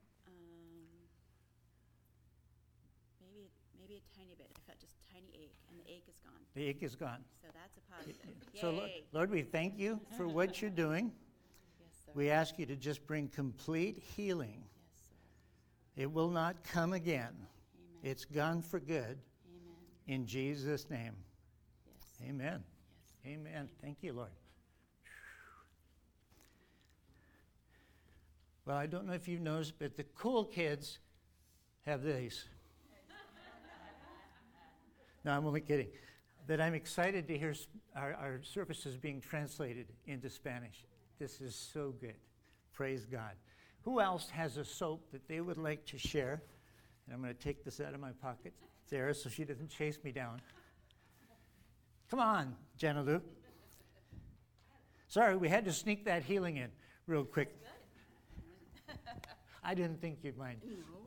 Maybe a tiny bit. I felt just a tiny ache, and the ache is gone. The ache is gone. So that's a positive. So Yay. Lord, we thank you for what you're doing. Yes, sir. We ask you to just bring complete healing. Yes, sir. It will not come again. Amen. It's gone for good. Amen. In Jesus' name. Yes. Amen. Yes. Amen. Thank you, Lord. Well, I don't know if you've noticed, but the cool kids have these. No, I'm only kidding. that I'm excited to hear our services being translated into Spanish. This is so good. Praise God. Who else has a soap that they would like to share? And I'm going to take this out of my pocket there so she doesn't chase me down. Come on, Jenna Lou. Sorry, we had to sneak that healing in real quick. I didn't think you'd mind.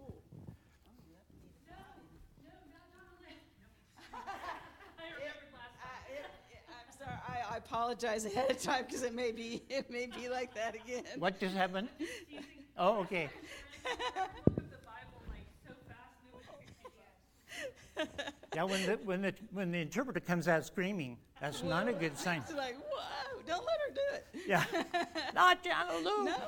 I'm sorry. I apologize ahead of time because it may be like that again. What just happened? Oh, okay. Yeah, when the interpreter comes out screaming, that's not a good sign. It's like, whoa, don't let her do it. Yeah. Not Jenna Lou. No.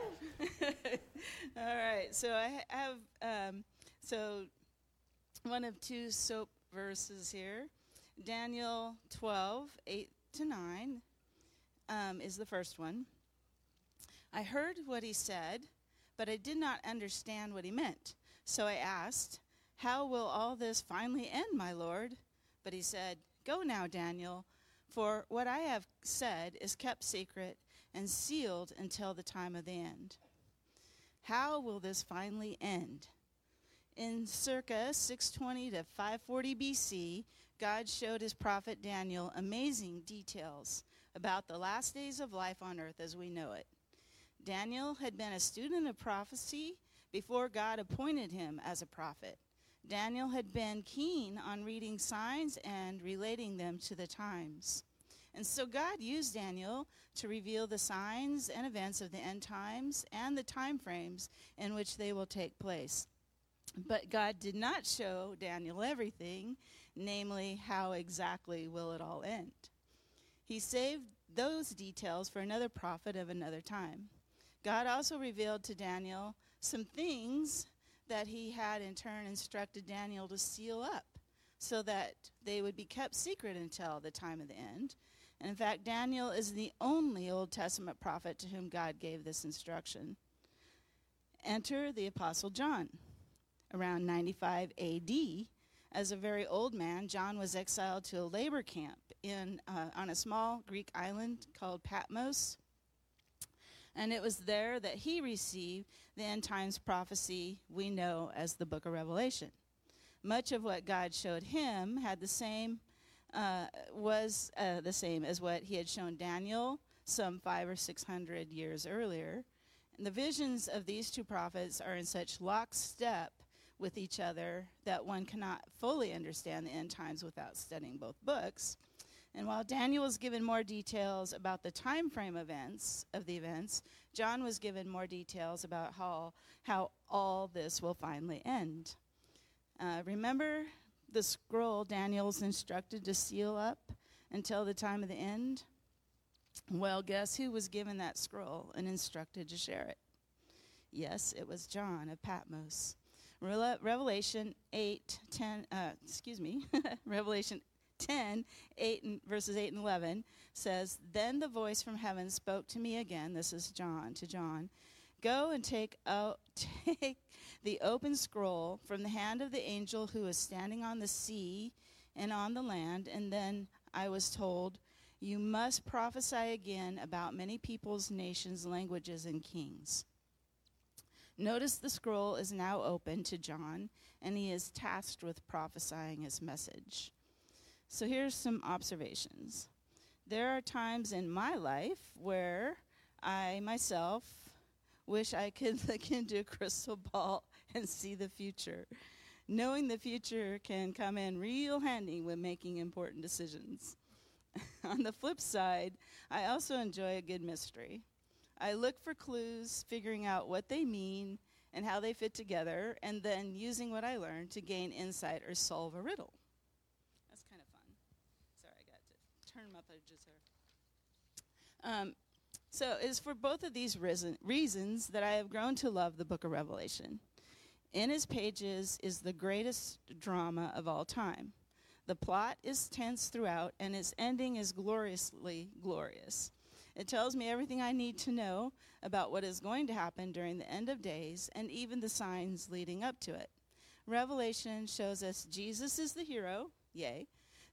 All right, so I have one of two soap verses here. Daniel 12, 8-9 is the first one. I heard what he said, but I did not understand what he meant. So I asked, how will all this finally end, my Lord? But he said, go now, Daniel, for what I have said is kept secret and sealed until the time of the end. How will this finally end? In circa 620 to 540 BC, God showed his prophet Daniel amazing details about the last days of life on earth as we know it. Daniel had been a student of prophecy before God appointed him as a prophet. Daniel had been keen on reading signs and relating them to the times. And so God used Daniel to reveal the signs and events of the end times and the time frames in which they will take place. But God did not show Daniel everything, namely, how exactly will it all end. He saved those details for another prophet of another time. God also revealed to Daniel some things that he had in turn instructed Daniel to seal up so that they would be kept secret until the time of the end. And in fact, Daniel is the only Old Testament prophet to whom God gave this instruction. Enter the Apostle John. Around 95 AD, as a very old man, John was exiled to a labor camp on a small Greek island called Patmos. And it was there that he received the end times prophecy we know as the book of Revelation. Much of what God showed him had was the same as what he had shown Daniel some 500 or 600 years earlier. And the visions of these two prophets are in such lockstep with each other that one cannot fully understand the end times without studying both books. And while Daniel was given more details about the time frame of the events, John was given more details about how all this will finally end. Remember the scroll Daniel's instructed to seal up until the time of the end? Well, guess who was given that scroll and instructed to share it? Yes, it was John of Patmos. Revelation 10, verses 8 and 11 says, Then the voice from heaven spoke to me again, this is John, Go and take the open scroll from the hand of the angel who is standing on the sea and on the land. And then I was told, you must prophesy again about many peoples, nations, languages, and kings. Notice the scroll is now open to John, and he is tasked with prophesying his message. So here's some observations. There are times in my life where I myself wish I could look into a crystal ball and see the future. Knowing the future can come in real handy when making important decisions. On the flip side, I also enjoy a good mystery. I look for clues, figuring out what they mean and how they fit together, and then using what I learned to gain insight or solve a riddle. That's kind of fun. Sorry, I got to turn them up edges here. So it is for both of these reasons that I have grown to love the book of Revelation. In its pages is the greatest drama of all time. The plot is tense throughout, and its ending is gloriously glorious. It tells me everything I need to know about what is going to happen during the end of days and even the signs leading up to it. Revelation shows us Jesus is the hero, yay,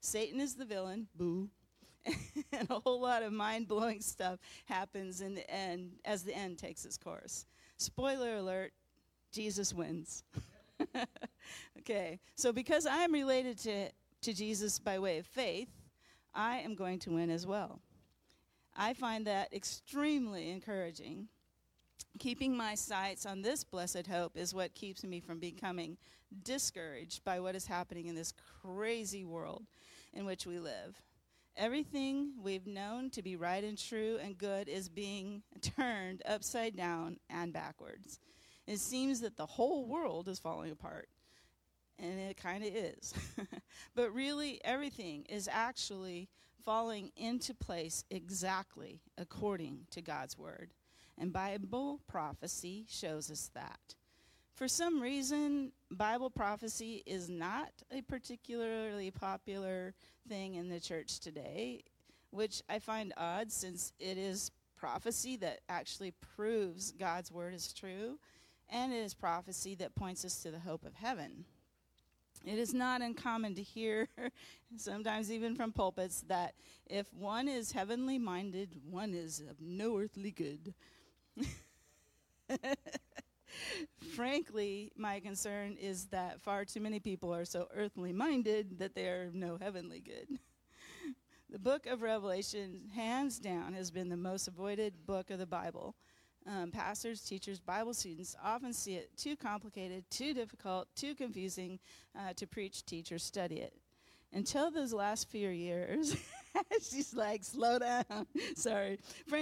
Satan is the villain, boo. And a whole lot of mind-blowing stuff happens in the end as the end takes its course. Spoiler alert, Jesus wins. Okay, so because I am related to Jesus by way of faith, I am going to win as well. I find that extremely encouraging. Keeping my sights on this blessed hope is what keeps me from becoming discouraged by what is happening in this crazy world in which we live. Everything we've known to be right and true and good is being turned upside down and backwards. It seems that the whole world is falling apart, and it kind of is. But really, everything is actually falling into place exactly according to God's word. And Bible prophecy shows us that. For some reason, Bible prophecy is not a particularly popular thing in the church today, which I find odd since it is prophecy that actually proves God's word is true, and it is prophecy that points us to the hope of heaven. It is not uncommon to hear, sometimes even from pulpits, that if one is heavenly minded, one is of no earthly good. Frankly, my concern is that far too many people are so earthly minded that they are no heavenly good. The book of Revelation, hands down, has been the most avoided book of the Bible. Pastors, teachers, Bible students often see it too complicated, too difficult, too confusing to preach, teach, or study it. Until those last few years, she's like, slow down. Sorry.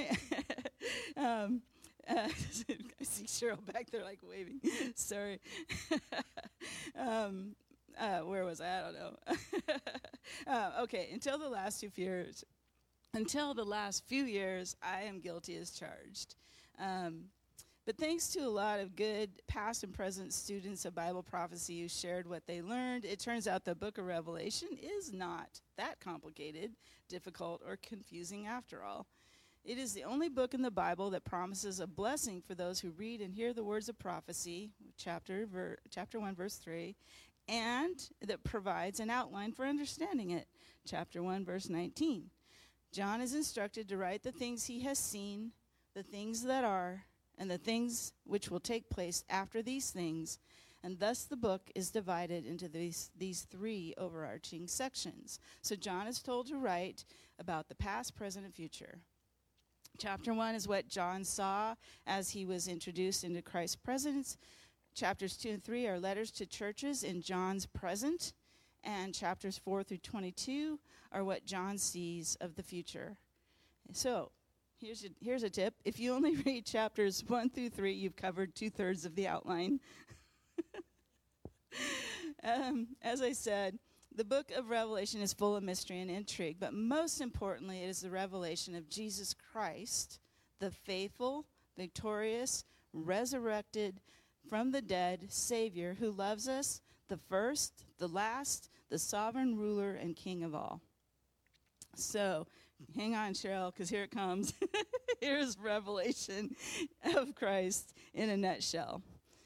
I see Cheryl back there like waving. Sorry. Where was I? I don't know. Okay, until the last few years, I am guilty as charged. But thanks to a lot of good past and present students of Bible prophecy who shared what they learned, it turns out the book of Revelation is not that complicated, difficult, or confusing after all. It is the only book in the Bible that promises a blessing for those who read and hear the words of prophecy, chapter 1, verse 3, and that provides an outline for understanding it, chapter 1, verse 19. John is instructed to write the things he has seen, the things that are, and the things which will take place after these things, and thus the book is divided into these three overarching sections. So John is told to write about the past, present, and future. Chapter 1 is what John saw as he was introduced into Christ's presence. Chapters 2 and 3 are letters to churches in John's present. And chapters 4 through 22 are what John sees of the future. So, here's a tip. If you only read chapters 1 through 3, you've covered 2/3 of the outline. As I said, the book of Revelation is full of mystery and intrigue, but most importantly, it is the revelation of Jesus Christ, the faithful, victorious, resurrected from the dead Savior who loves us, the first, the last, the sovereign ruler and King of all. So, hang on, Cheryl, because here it comes. Here's revelation of Christ in a nutshell.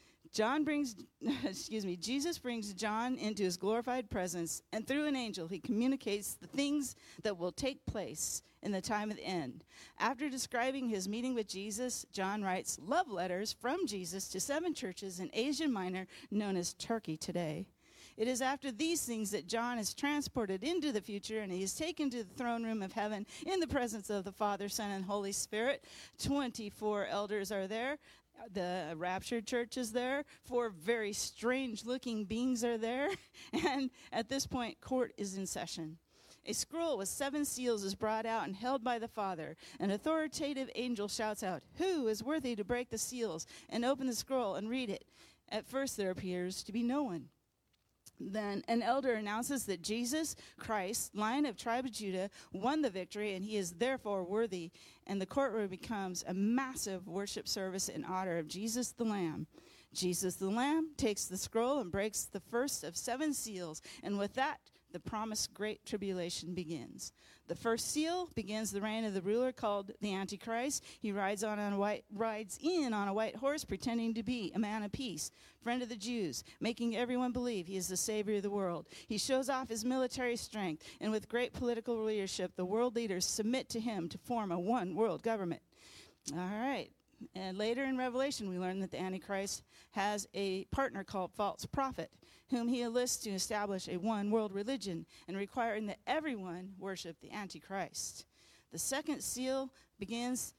Jesus brings John into his glorified presence, and through an angel, he communicates the things that will take place in the time of the end. After describing his meeting with Jesus, John writes love letters from Jesus to 7 churches in Asia Minor, known as Turkey today. It is after these things that John is transported into the future, and he is taken to the throne room of heaven in the presence of the Father, Son, and Holy Spirit. 24 elders are there. The raptured church is there. 4 very strange-looking beings are there. And at this point, court is in session. A scroll with 7 seals is brought out and held by the Father. An authoritative angel shouts out, "Who is worthy to break the seals and open the scroll and read it?" At first, there appears to be no one. Then an elder announces that Jesus Christ, Lion of tribe of Judah, won the victory, and he is therefore worthy. And the courtroom becomes a massive worship service in honor of Jesus the Lamb. Jesus the Lamb takes the scroll and breaks the first of 7 seals. And with that, the promised great tribulation begins. The first seal begins the reign of the ruler called the Antichrist. He rides in on a white horse, pretending to be a man of peace, friend of the Jews, making everyone believe he is the savior of the world. He shows off his military strength, and with great political leadership, the world leaders submit to him to form a one world government. All right. And later in Revelation, we learn that the Antichrist has a partner called false prophet, whom he enlists to establish a one world religion and requiring that everyone worship the Antichrist. The second seal begins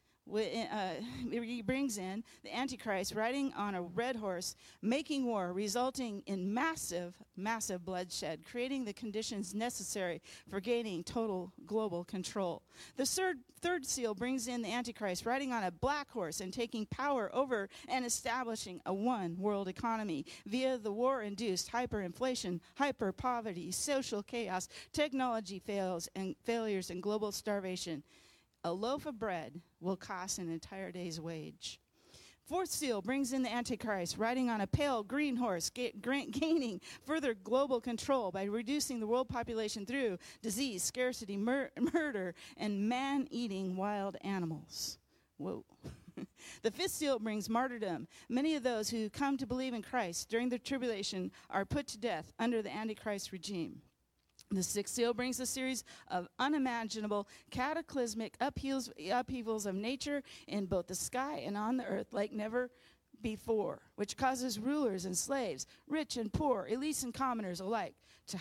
he brings in the Antichrist riding on a red horse, making war, resulting in massive bloodshed, creating the conditions necessary for gaining total global control. The third seal brings in the Antichrist riding on a black horse and taking power over and establishing a one world economy via the war-induced hyperinflation, hyper-poverty, social chaos, technology failures, and global starvation. A loaf of bread will cost an entire day's wage. Fourth seal brings in the Antichrist riding on a pale green horse, gaining further global control by reducing the world population through disease, scarcity, murder, and man-eating wild animals. Whoa. The fifth seal brings martyrdom. Many of those who come to believe in Christ during the tribulation are put to death under the Antichrist regime. The sixth seal brings a series of unimaginable, cataclysmic upheavals of nature in both the sky and on the earth like never before, which causes rulers and slaves, rich and poor, elites and commoners alike, to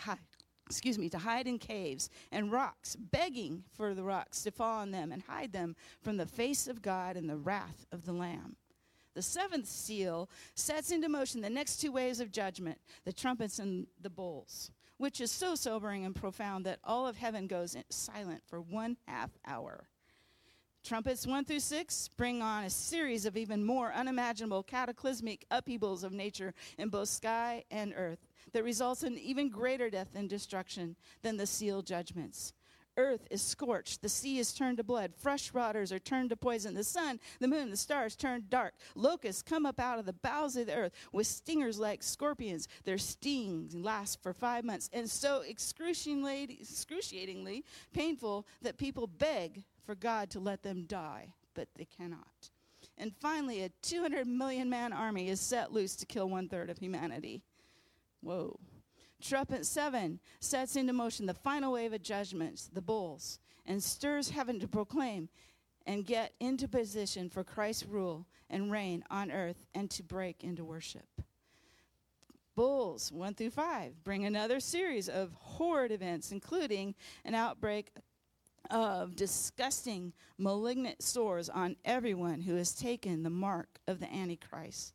hide in caves and rocks, begging for the rocks to fall on them and hide them from the face of God and the wrath of the Lamb. The seventh seal sets into motion the next two waves of judgment, the trumpets and the bowls, which is so sobering and profound that all of heaven goes silent for 1/2 hour. Trumpets 1 through 6 bring on a series of even more unimaginable cataclysmic upheavals of nature in both sky and earth that results in even greater death and destruction than the seal judgments. Earth is scorched. The sea is turned to blood. Fresh waters are turned to poison. The sun, the moon, the stars turn dark. Locusts come up out of the bowels of the earth with stingers like scorpions. Their stings last for 5 months and so excruciatingly painful that people beg for God to let them die, but they cannot. And finally, a 200 million man army is set loose to kill 1/3 of humanity. Whoa. Trumpet 7 sets into motion the final wave of judgments, the bowls, and stirs heaven to proclaim and get into position for Christ's rule and reign on earth and to break into worship. Bowls 1 through 5 bring another series of horrid events, including an outbreak of disgusting, malignant sores on everyone who has taken the mark of the Antichrist.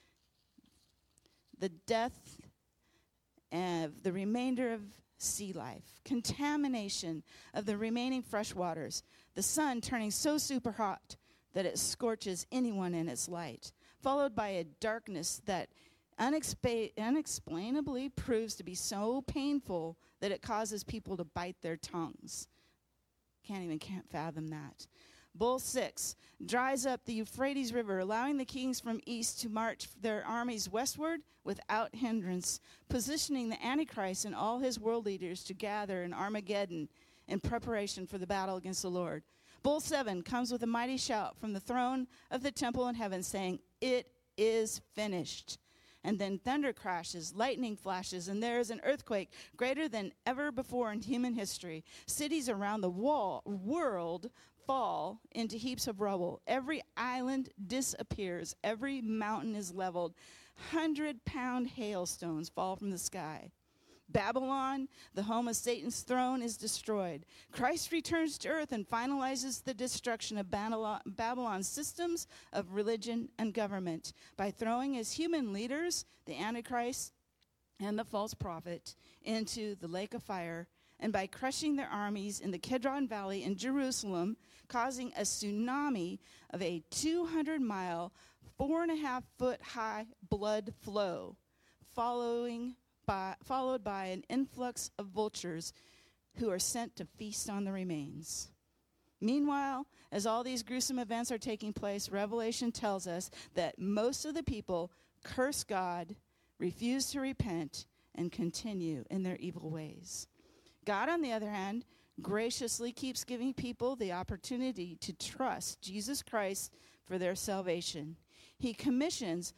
The death of the remainder of sea life, contamination of the remaining fresh waters, the sun turning so super hot that it scorches anyone in its light, followed by a darkness that unexplainably proves to be so painful that it causes people to bite their tongues. Can't fathom that. Bull 6 dries up the Euphrates River, allowing the kings from east to march their armies westward without hindrance, positioning the Antichrist and all his world leaders to gather in Armageddon in preparation for the battle against the Lord. Bull 7 comes with a mighty shout from the throne of the temple in heaven saying, "It is finished." And then thunder crashes, lightning flashes, and there is an earthquake greater than ever before in human history. Cities around the world fall into heaps of rubble. Every island disappears. Every mountain is leveled. 100-pound hailstones fall from the sky. Babylon, the home of Satan's throne, is destroyed. Christ returns to earth and finalizes the destruction of Babylon's systems of religion and government by throwing his human leaders, the Antichrist and the false prophet, into the lake of fire, and by crushing their armies in the Kidron Valley in Jerusalem, causing a tsunami of a 200-mile, 4.5-foot-high blood flow, followed by an influx of vultures who are sent to feast on the remains. Meanwhile, as all these gruesome events are taking place, Revelation tells us that most of the people curse God, refuse to repent, and continue in their evil ways. God, on the other hand, graciously keeps giving people the opportunity to trust Jesus Christ for their salvation. He commissions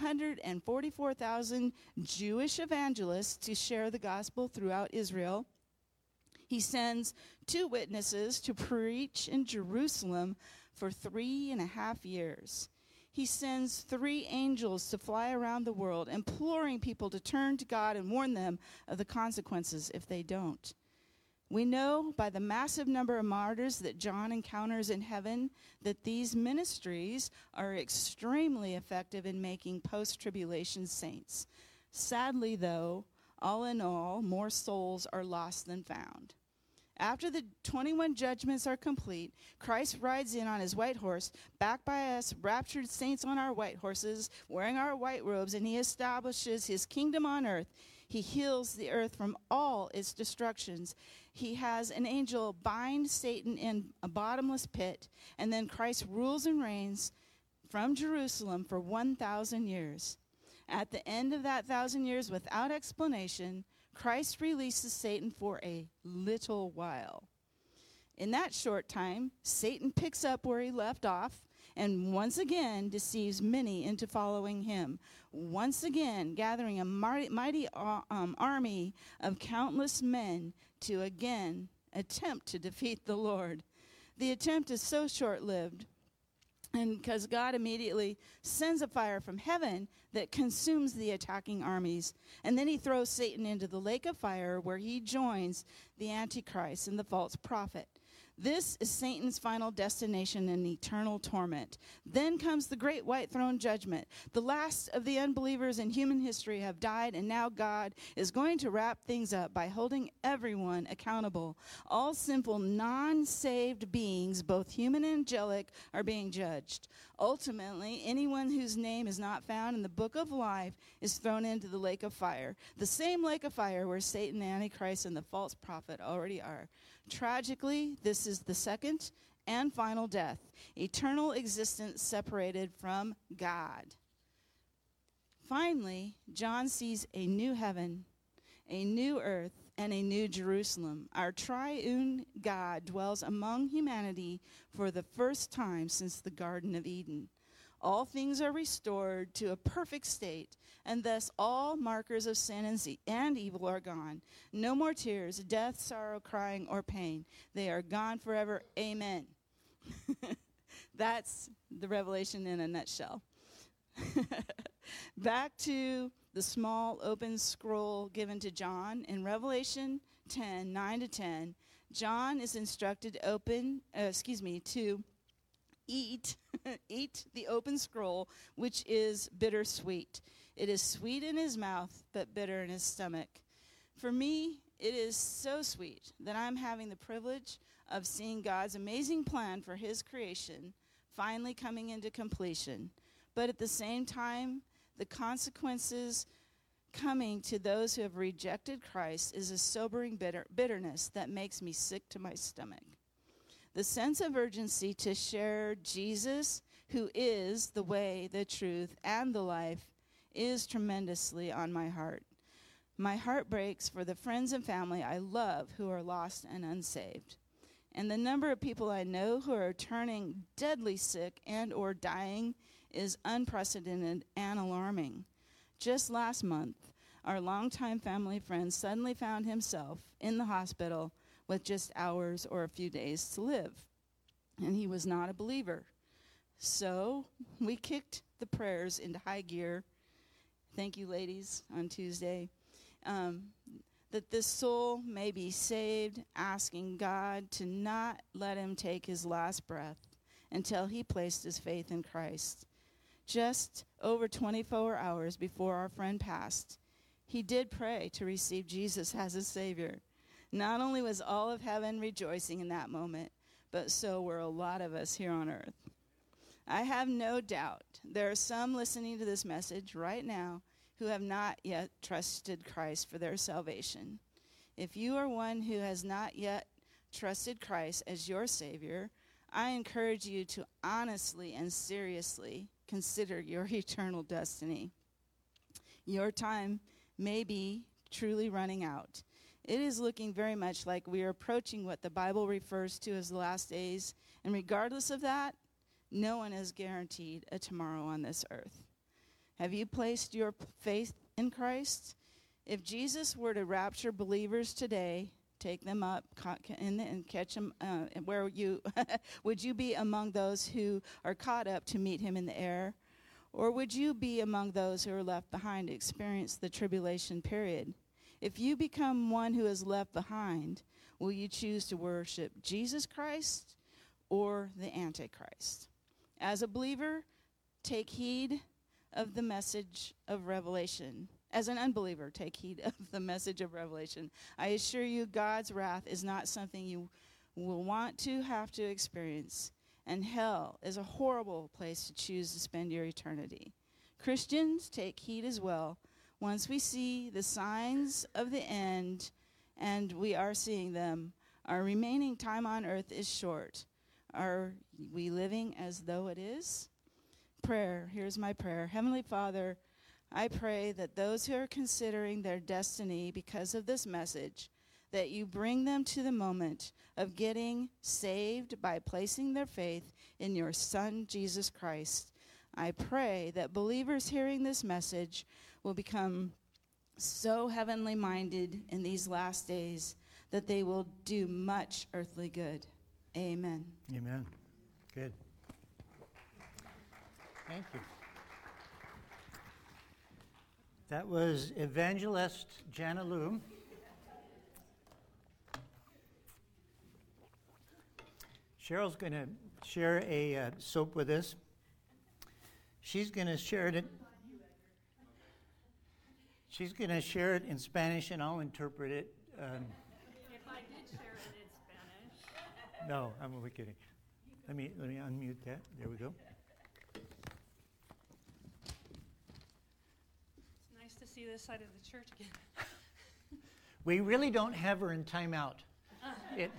144,000 Jewish evangelists to share the gospel throughout Israel. He sends 2 witnesses to preach in Jerusalem for 3.5 years. He sends 3 angels to fly around the world, imploring people to turn to God and warn them of the consequences if they don't. We know by the massive number of martyrs that John encounters in heaven that these ministries are extremely effective in making post-tribulation saints. Sadly, though, all in all, more souls are lost than found. After the 21 judgments are complete, Christ rides in on his white horse, backed by us raptured saints on our white horses, wearing our white robes, and he establishes his kingdom on earth. He heals the earth from all its destructions. He has an angel bind Satan in a bottomless pit, and then Christ rules and reigns from Jerusalem for 1,000 years. At the end of that 1,000 years, without explanation, Christ releases Satan for a little while. In that short time, Satan picks up where he left off and once again deceives many into following him, once again gathering a mighty army of countless men to again attempt to defeat the Lord. The attempt is so short-lived, and because God immediately sends a fire from heaven that consumes the attacking armies. And then he throws Satan into the lake of fire where he joins the Antichrist and the false prophet. This is Satan's final destination in eternal torment. Then comes the great white throne judgment. The last of the unbelievers in human history have died, and now God is going to wrap things up by holding everyone accountable. All sinful, non-saved beings, both human and angelic, are being judged. Ultimately, anyone whose name is not found in the book of life is thrown into the lake of fire, the same lake of fire where Satan, Antichrist, and the false prophet already are. Tragically, this is the second and final death, eternal existence separated from God. Finally, John sees a new heaven, a new earth, and a new Jerusalem. Our triune God dwells among humanity for the first time since the Garden of Eden. All things are restored to a perfect state, and thus all markers of sin and evil are gone. No more tears, death, sorrow, crying, or pain. They are gone forever. Amen. That's the Revelation in a nutshell. Back to the small open scroll given to John in Revelation 10, 9-10. John is instructed to eat the open scroll, which is bittersweet. It is sweet in his mouth, but bitter in his stomach. For me, it is so sweet that I'm having the privilege of seeing God's amazing plan for his creation finally coming into completion. But at the same time, the consequences coming to those who have rejected Christ is a sobering bitterness that makes me sick to my stomach. The sense of urgency to share Jesus, who is the way, the truth, and the life, is tremendously on my heart. My heart breaks for the friends and family I love who are lost and unsaved. And the number of people I know who are turning deadly sick and or dying is unprecedented and alarming. Just last month, our longtime family friend suddenly found himself in the hospital with just hours or a few days to live. And he was not a believer. So we kicked the prayers into high gear. Thank you, ladies, on Tuesday. That this soul may be saved, asking God to not let him take his last breath until he placed his faith in Christ. Just over 24 hours before our friend passed, he did pray to receive Jesus as his Savior. Not only was all of heaven rejoicing in that moment, but so were a lot of us here on earth. I have no doubt there are some listening to this message right now who have not yet trusted Christ for their salvation. If you are one who has not yet trusted Christ as your Savior, I encourage you to honestly and seriously consider your eternal destiny. Your time may be truly running out. It is looking very much like we are approaching what the Bible refers to as the last days. And regardless of that, no one is guaranteed a tomorrow on this earth. Have you placed your faith in Christ? If Jesus were to rapture believers today, take them up and catch them, where you would you be among those who are caught up to meet him in the air? Or would you be among those who are left behind to experience the tribulation period? If you become one who is left behind, will you choose to worship Jesus Christ or the Antichrist? As a believer, take heed of the message of Revelation. As an unbeliever, take heed of the message of Revelation. I assure you, God's wrath is not something you will want to have to experience. And hell is a horrible place to choose to spend your eternity. Christians, take heed as well. Once we see the signs of the end, and we are seeing them, our remaining time on earth is short. Are we living as though it is? Prayer. Here's my prayer. Heavenly Father, I pray that those who are considering their destiny because of this message, that you bring them to the moment of getting saved by placing their faith in your Son, Jesus Christ. I pray that believers hearing this message will become so heavenly minded in these last days that they will do much earthly good. Amen. Amen. Good. Thank you. That was Evangelist Jana Lou. Cheryl's going to share a soap with us. She's going to share it. She's going to share it in Spanish, and I'll interpret it. If I did share it in Spanish. No, I'm only kidding. Let me unmute that. There we go. It's nice to see this side of the church again. We really don't have her in timeout. It.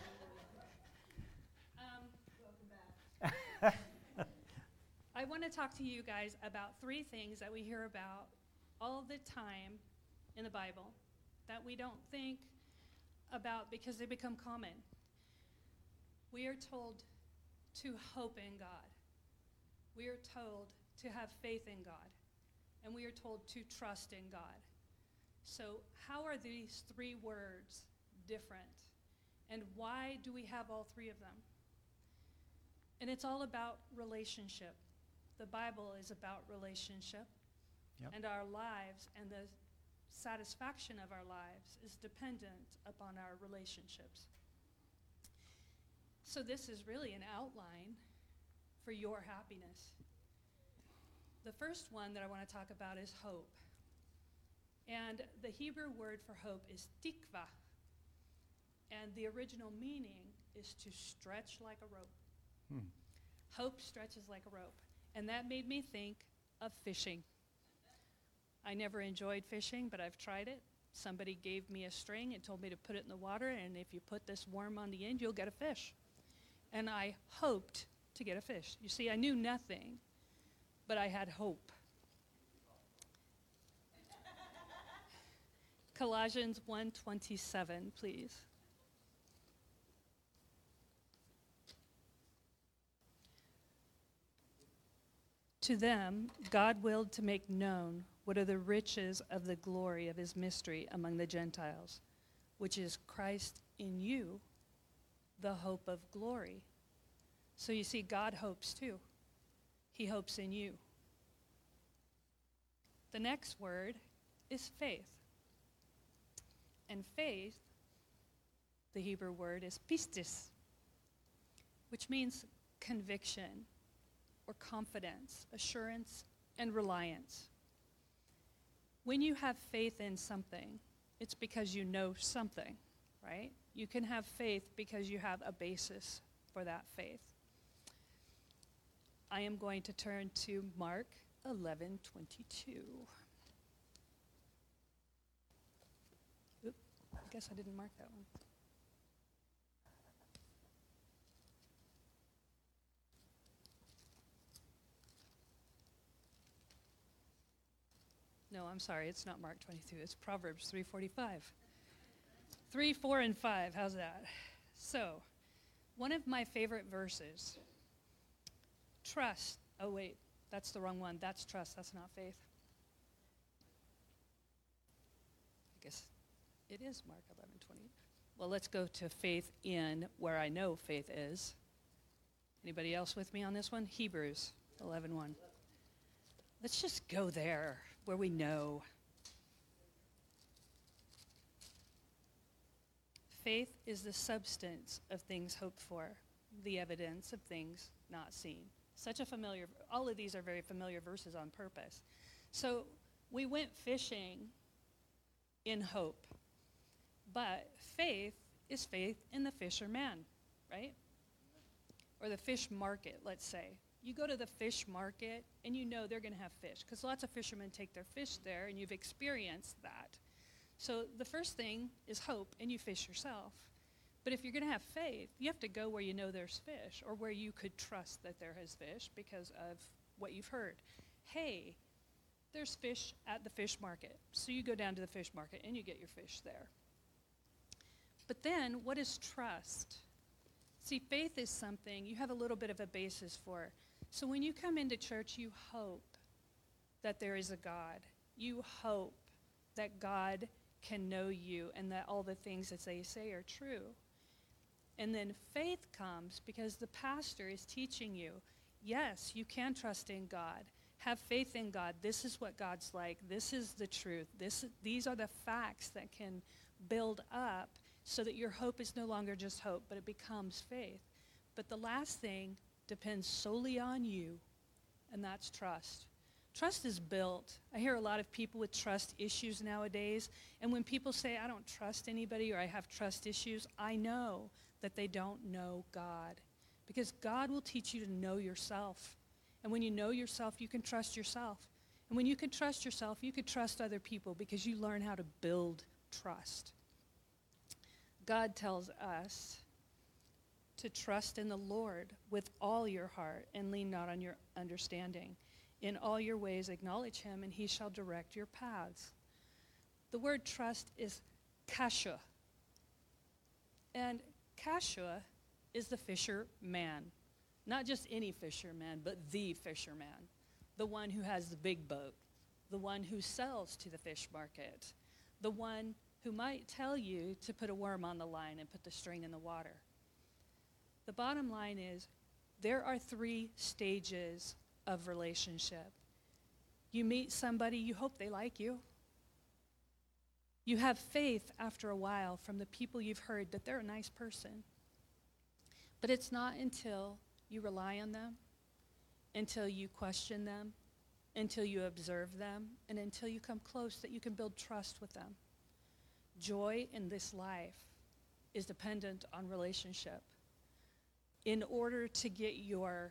I want to talk to you guys about 3 things that we hear about all the time in the Bible that we don't think about because they become common. We are told to hope in God. We are told to have faith in God. And we are told to trust in God. So how are these 3 words different? And why do we have all 3 of them? And it's all about relationship. The Bible is about relationship. Yep. And our lives and the satisfaction of our lives is dependent upon our relationships. So this is really an outline for your happiness. The first one that I want to talk about is hope. And the Hebrew word for hope is tikva. And the original meaning is to stretch like a rope. Hope stretches like a rope. And that made me think of fishing. I never enjoyed fishing, but I've tried it. Somebody gave me a string and told me to put it in the water, and if you put this worm on the end, you'll get a fish. And I hoped to get a fish. You see, I knew nothing, but I had hope. Colossians 1:27, please. To them, God willed to make known what are the riches of the glory of his mystery among the Gentiles, which is Christ in you, the hope of glory. So you see, God hopes too. He hopes in you. The next word is faith. And faith, the Hebrew word is pistis, which means conviction or confidence, assurance, and reliance. When you have faith in something, it's because you know something, right? You can have faith because you have a basis for that faith. I am going to turn to Mark 11:22. Oop, I guess I didn't mark that one. No, I'm sorry, it's not Mark 22, it's Proverbs 3:45. 3, 4, and 5. How's that? So, one of my favorite verses, trust. Oh, wait, that's the wrong one. That's trust. That's not faith. I guess it is Mark 11:20. Well, let's go to faith in where I know faith is. Anybody else with me on this one? Hebrews 11:1. Let's just go there where we know. Faith is the substance of things hoped for, the evidence of things not seen. Such a familiar, all of these are very familiar verses on purpose. So we went fishing in hope, but faith is faith in the fisherman, right? Or the fish market, let's say. You go to the fish market and you know they're going to have fish because lots of fishermen take their fish there and you've experienced that. So the first thing is hope and you fish yourself. But if you're going to have faith, you have to go where you know there's fish or where you could trust that there is fish because of what you've heard. Hey, there's fish at the fish market. So you go down to the fish market and you get your fish there. But then what is trust? See, faith is something you have a little bit of a basis for. So when you come into church, you hope that there is a God. You hope that God can know you and that all the things that they say are true. And then faith comes because the pastor is teaching you, yes, you can trust in God. Have faith in God. This is what God's like. This is the truth. These are the facts that can build up so that your hope is no longer just hope, but it becomes faith. But the last thing depends solely on you, and that's trust. Trust is built. I hear a lot of people with trust issues nowadays, and when people say, I don't trust anybody or I have trust issues, I know that they don't know God. Because God will teach you to know yourself. And when you know yourself, you can trust yourself. And when you can trust yourself, you can trust other people because you learn how to build trust. God tells us to trust in the Lord with all your heart and lean not on your understanding. In all your ways acknowledge him, and he shall direct your paths. The word trust is kashua. And kashua is the fisherman. Not just any fisherman, but the fisherman. The one who has the big boat. The one who sells to the fish market. The one who might tell you to put a worm on the line and put the string in the water. The bottom line is, there are 3 stages of relationship. You meet somebody, you hope they like you. You have faith after a while from the people you've heard that they're a nice person. But it's not until you rely on them, until you question them, until you observe them, and until you come close that you can build trust with them. Joy in this life is dependent on relationship. In order to get your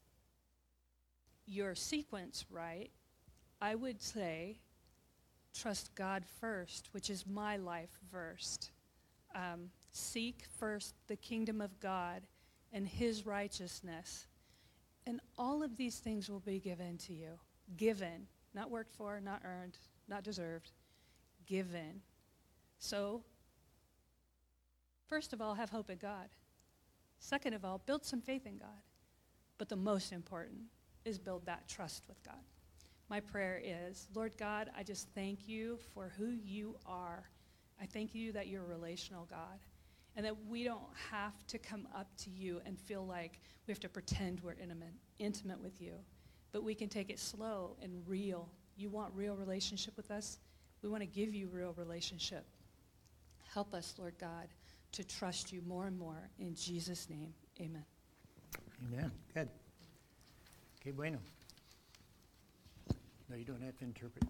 sequence right, I would say trust God first, which is my life verse. Seek first the kingdom of God and his righteousness, and all of these things will be given to you. Given, not worked for, not earned, not deserved, given. So, first of all, have hope in God. Second of all, build some faith in God. But the most important is build that trust with God. My prayer is, Lord God, I just thank you for who you are. I thank you that you're a relational God, and that we don't have to come up to you and feel like we have to pretend we're intimate with you, but we can take it slow and real. You want real relationship with us? We want to give you real relationship. Help us, Lord God, to trust you more and more. In Jesus' name, amen. Amen. Good. Okay, bueno. No, you don't have to interpret.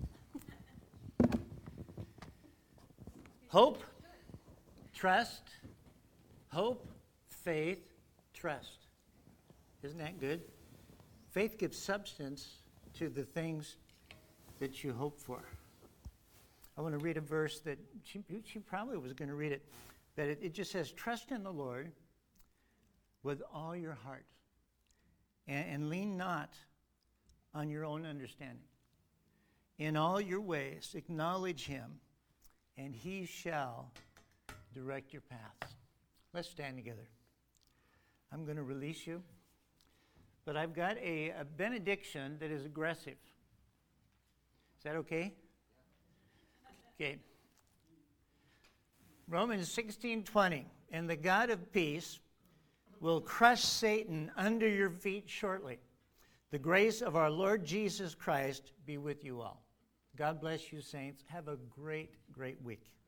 Hope, trust, hope, faith, trust. Isn't that good? Faith gives substance to the things that you hope for. I want to read a verse that she probably was going to read it, but it just says, trust in the Lord with all your heart and lean not on your own understanding. In all your ways acknowledge him, and he shall direct your paths. Let's stand together. I'm going to release you, but I've got a benediction that is aggressive. Is that okay? Okay. Romans 16:20, and the God of peace will crush Satan under your feet shortly. The grace of our Lord Jesus Christ be with you all. God bless you, saints. Have a great, great week.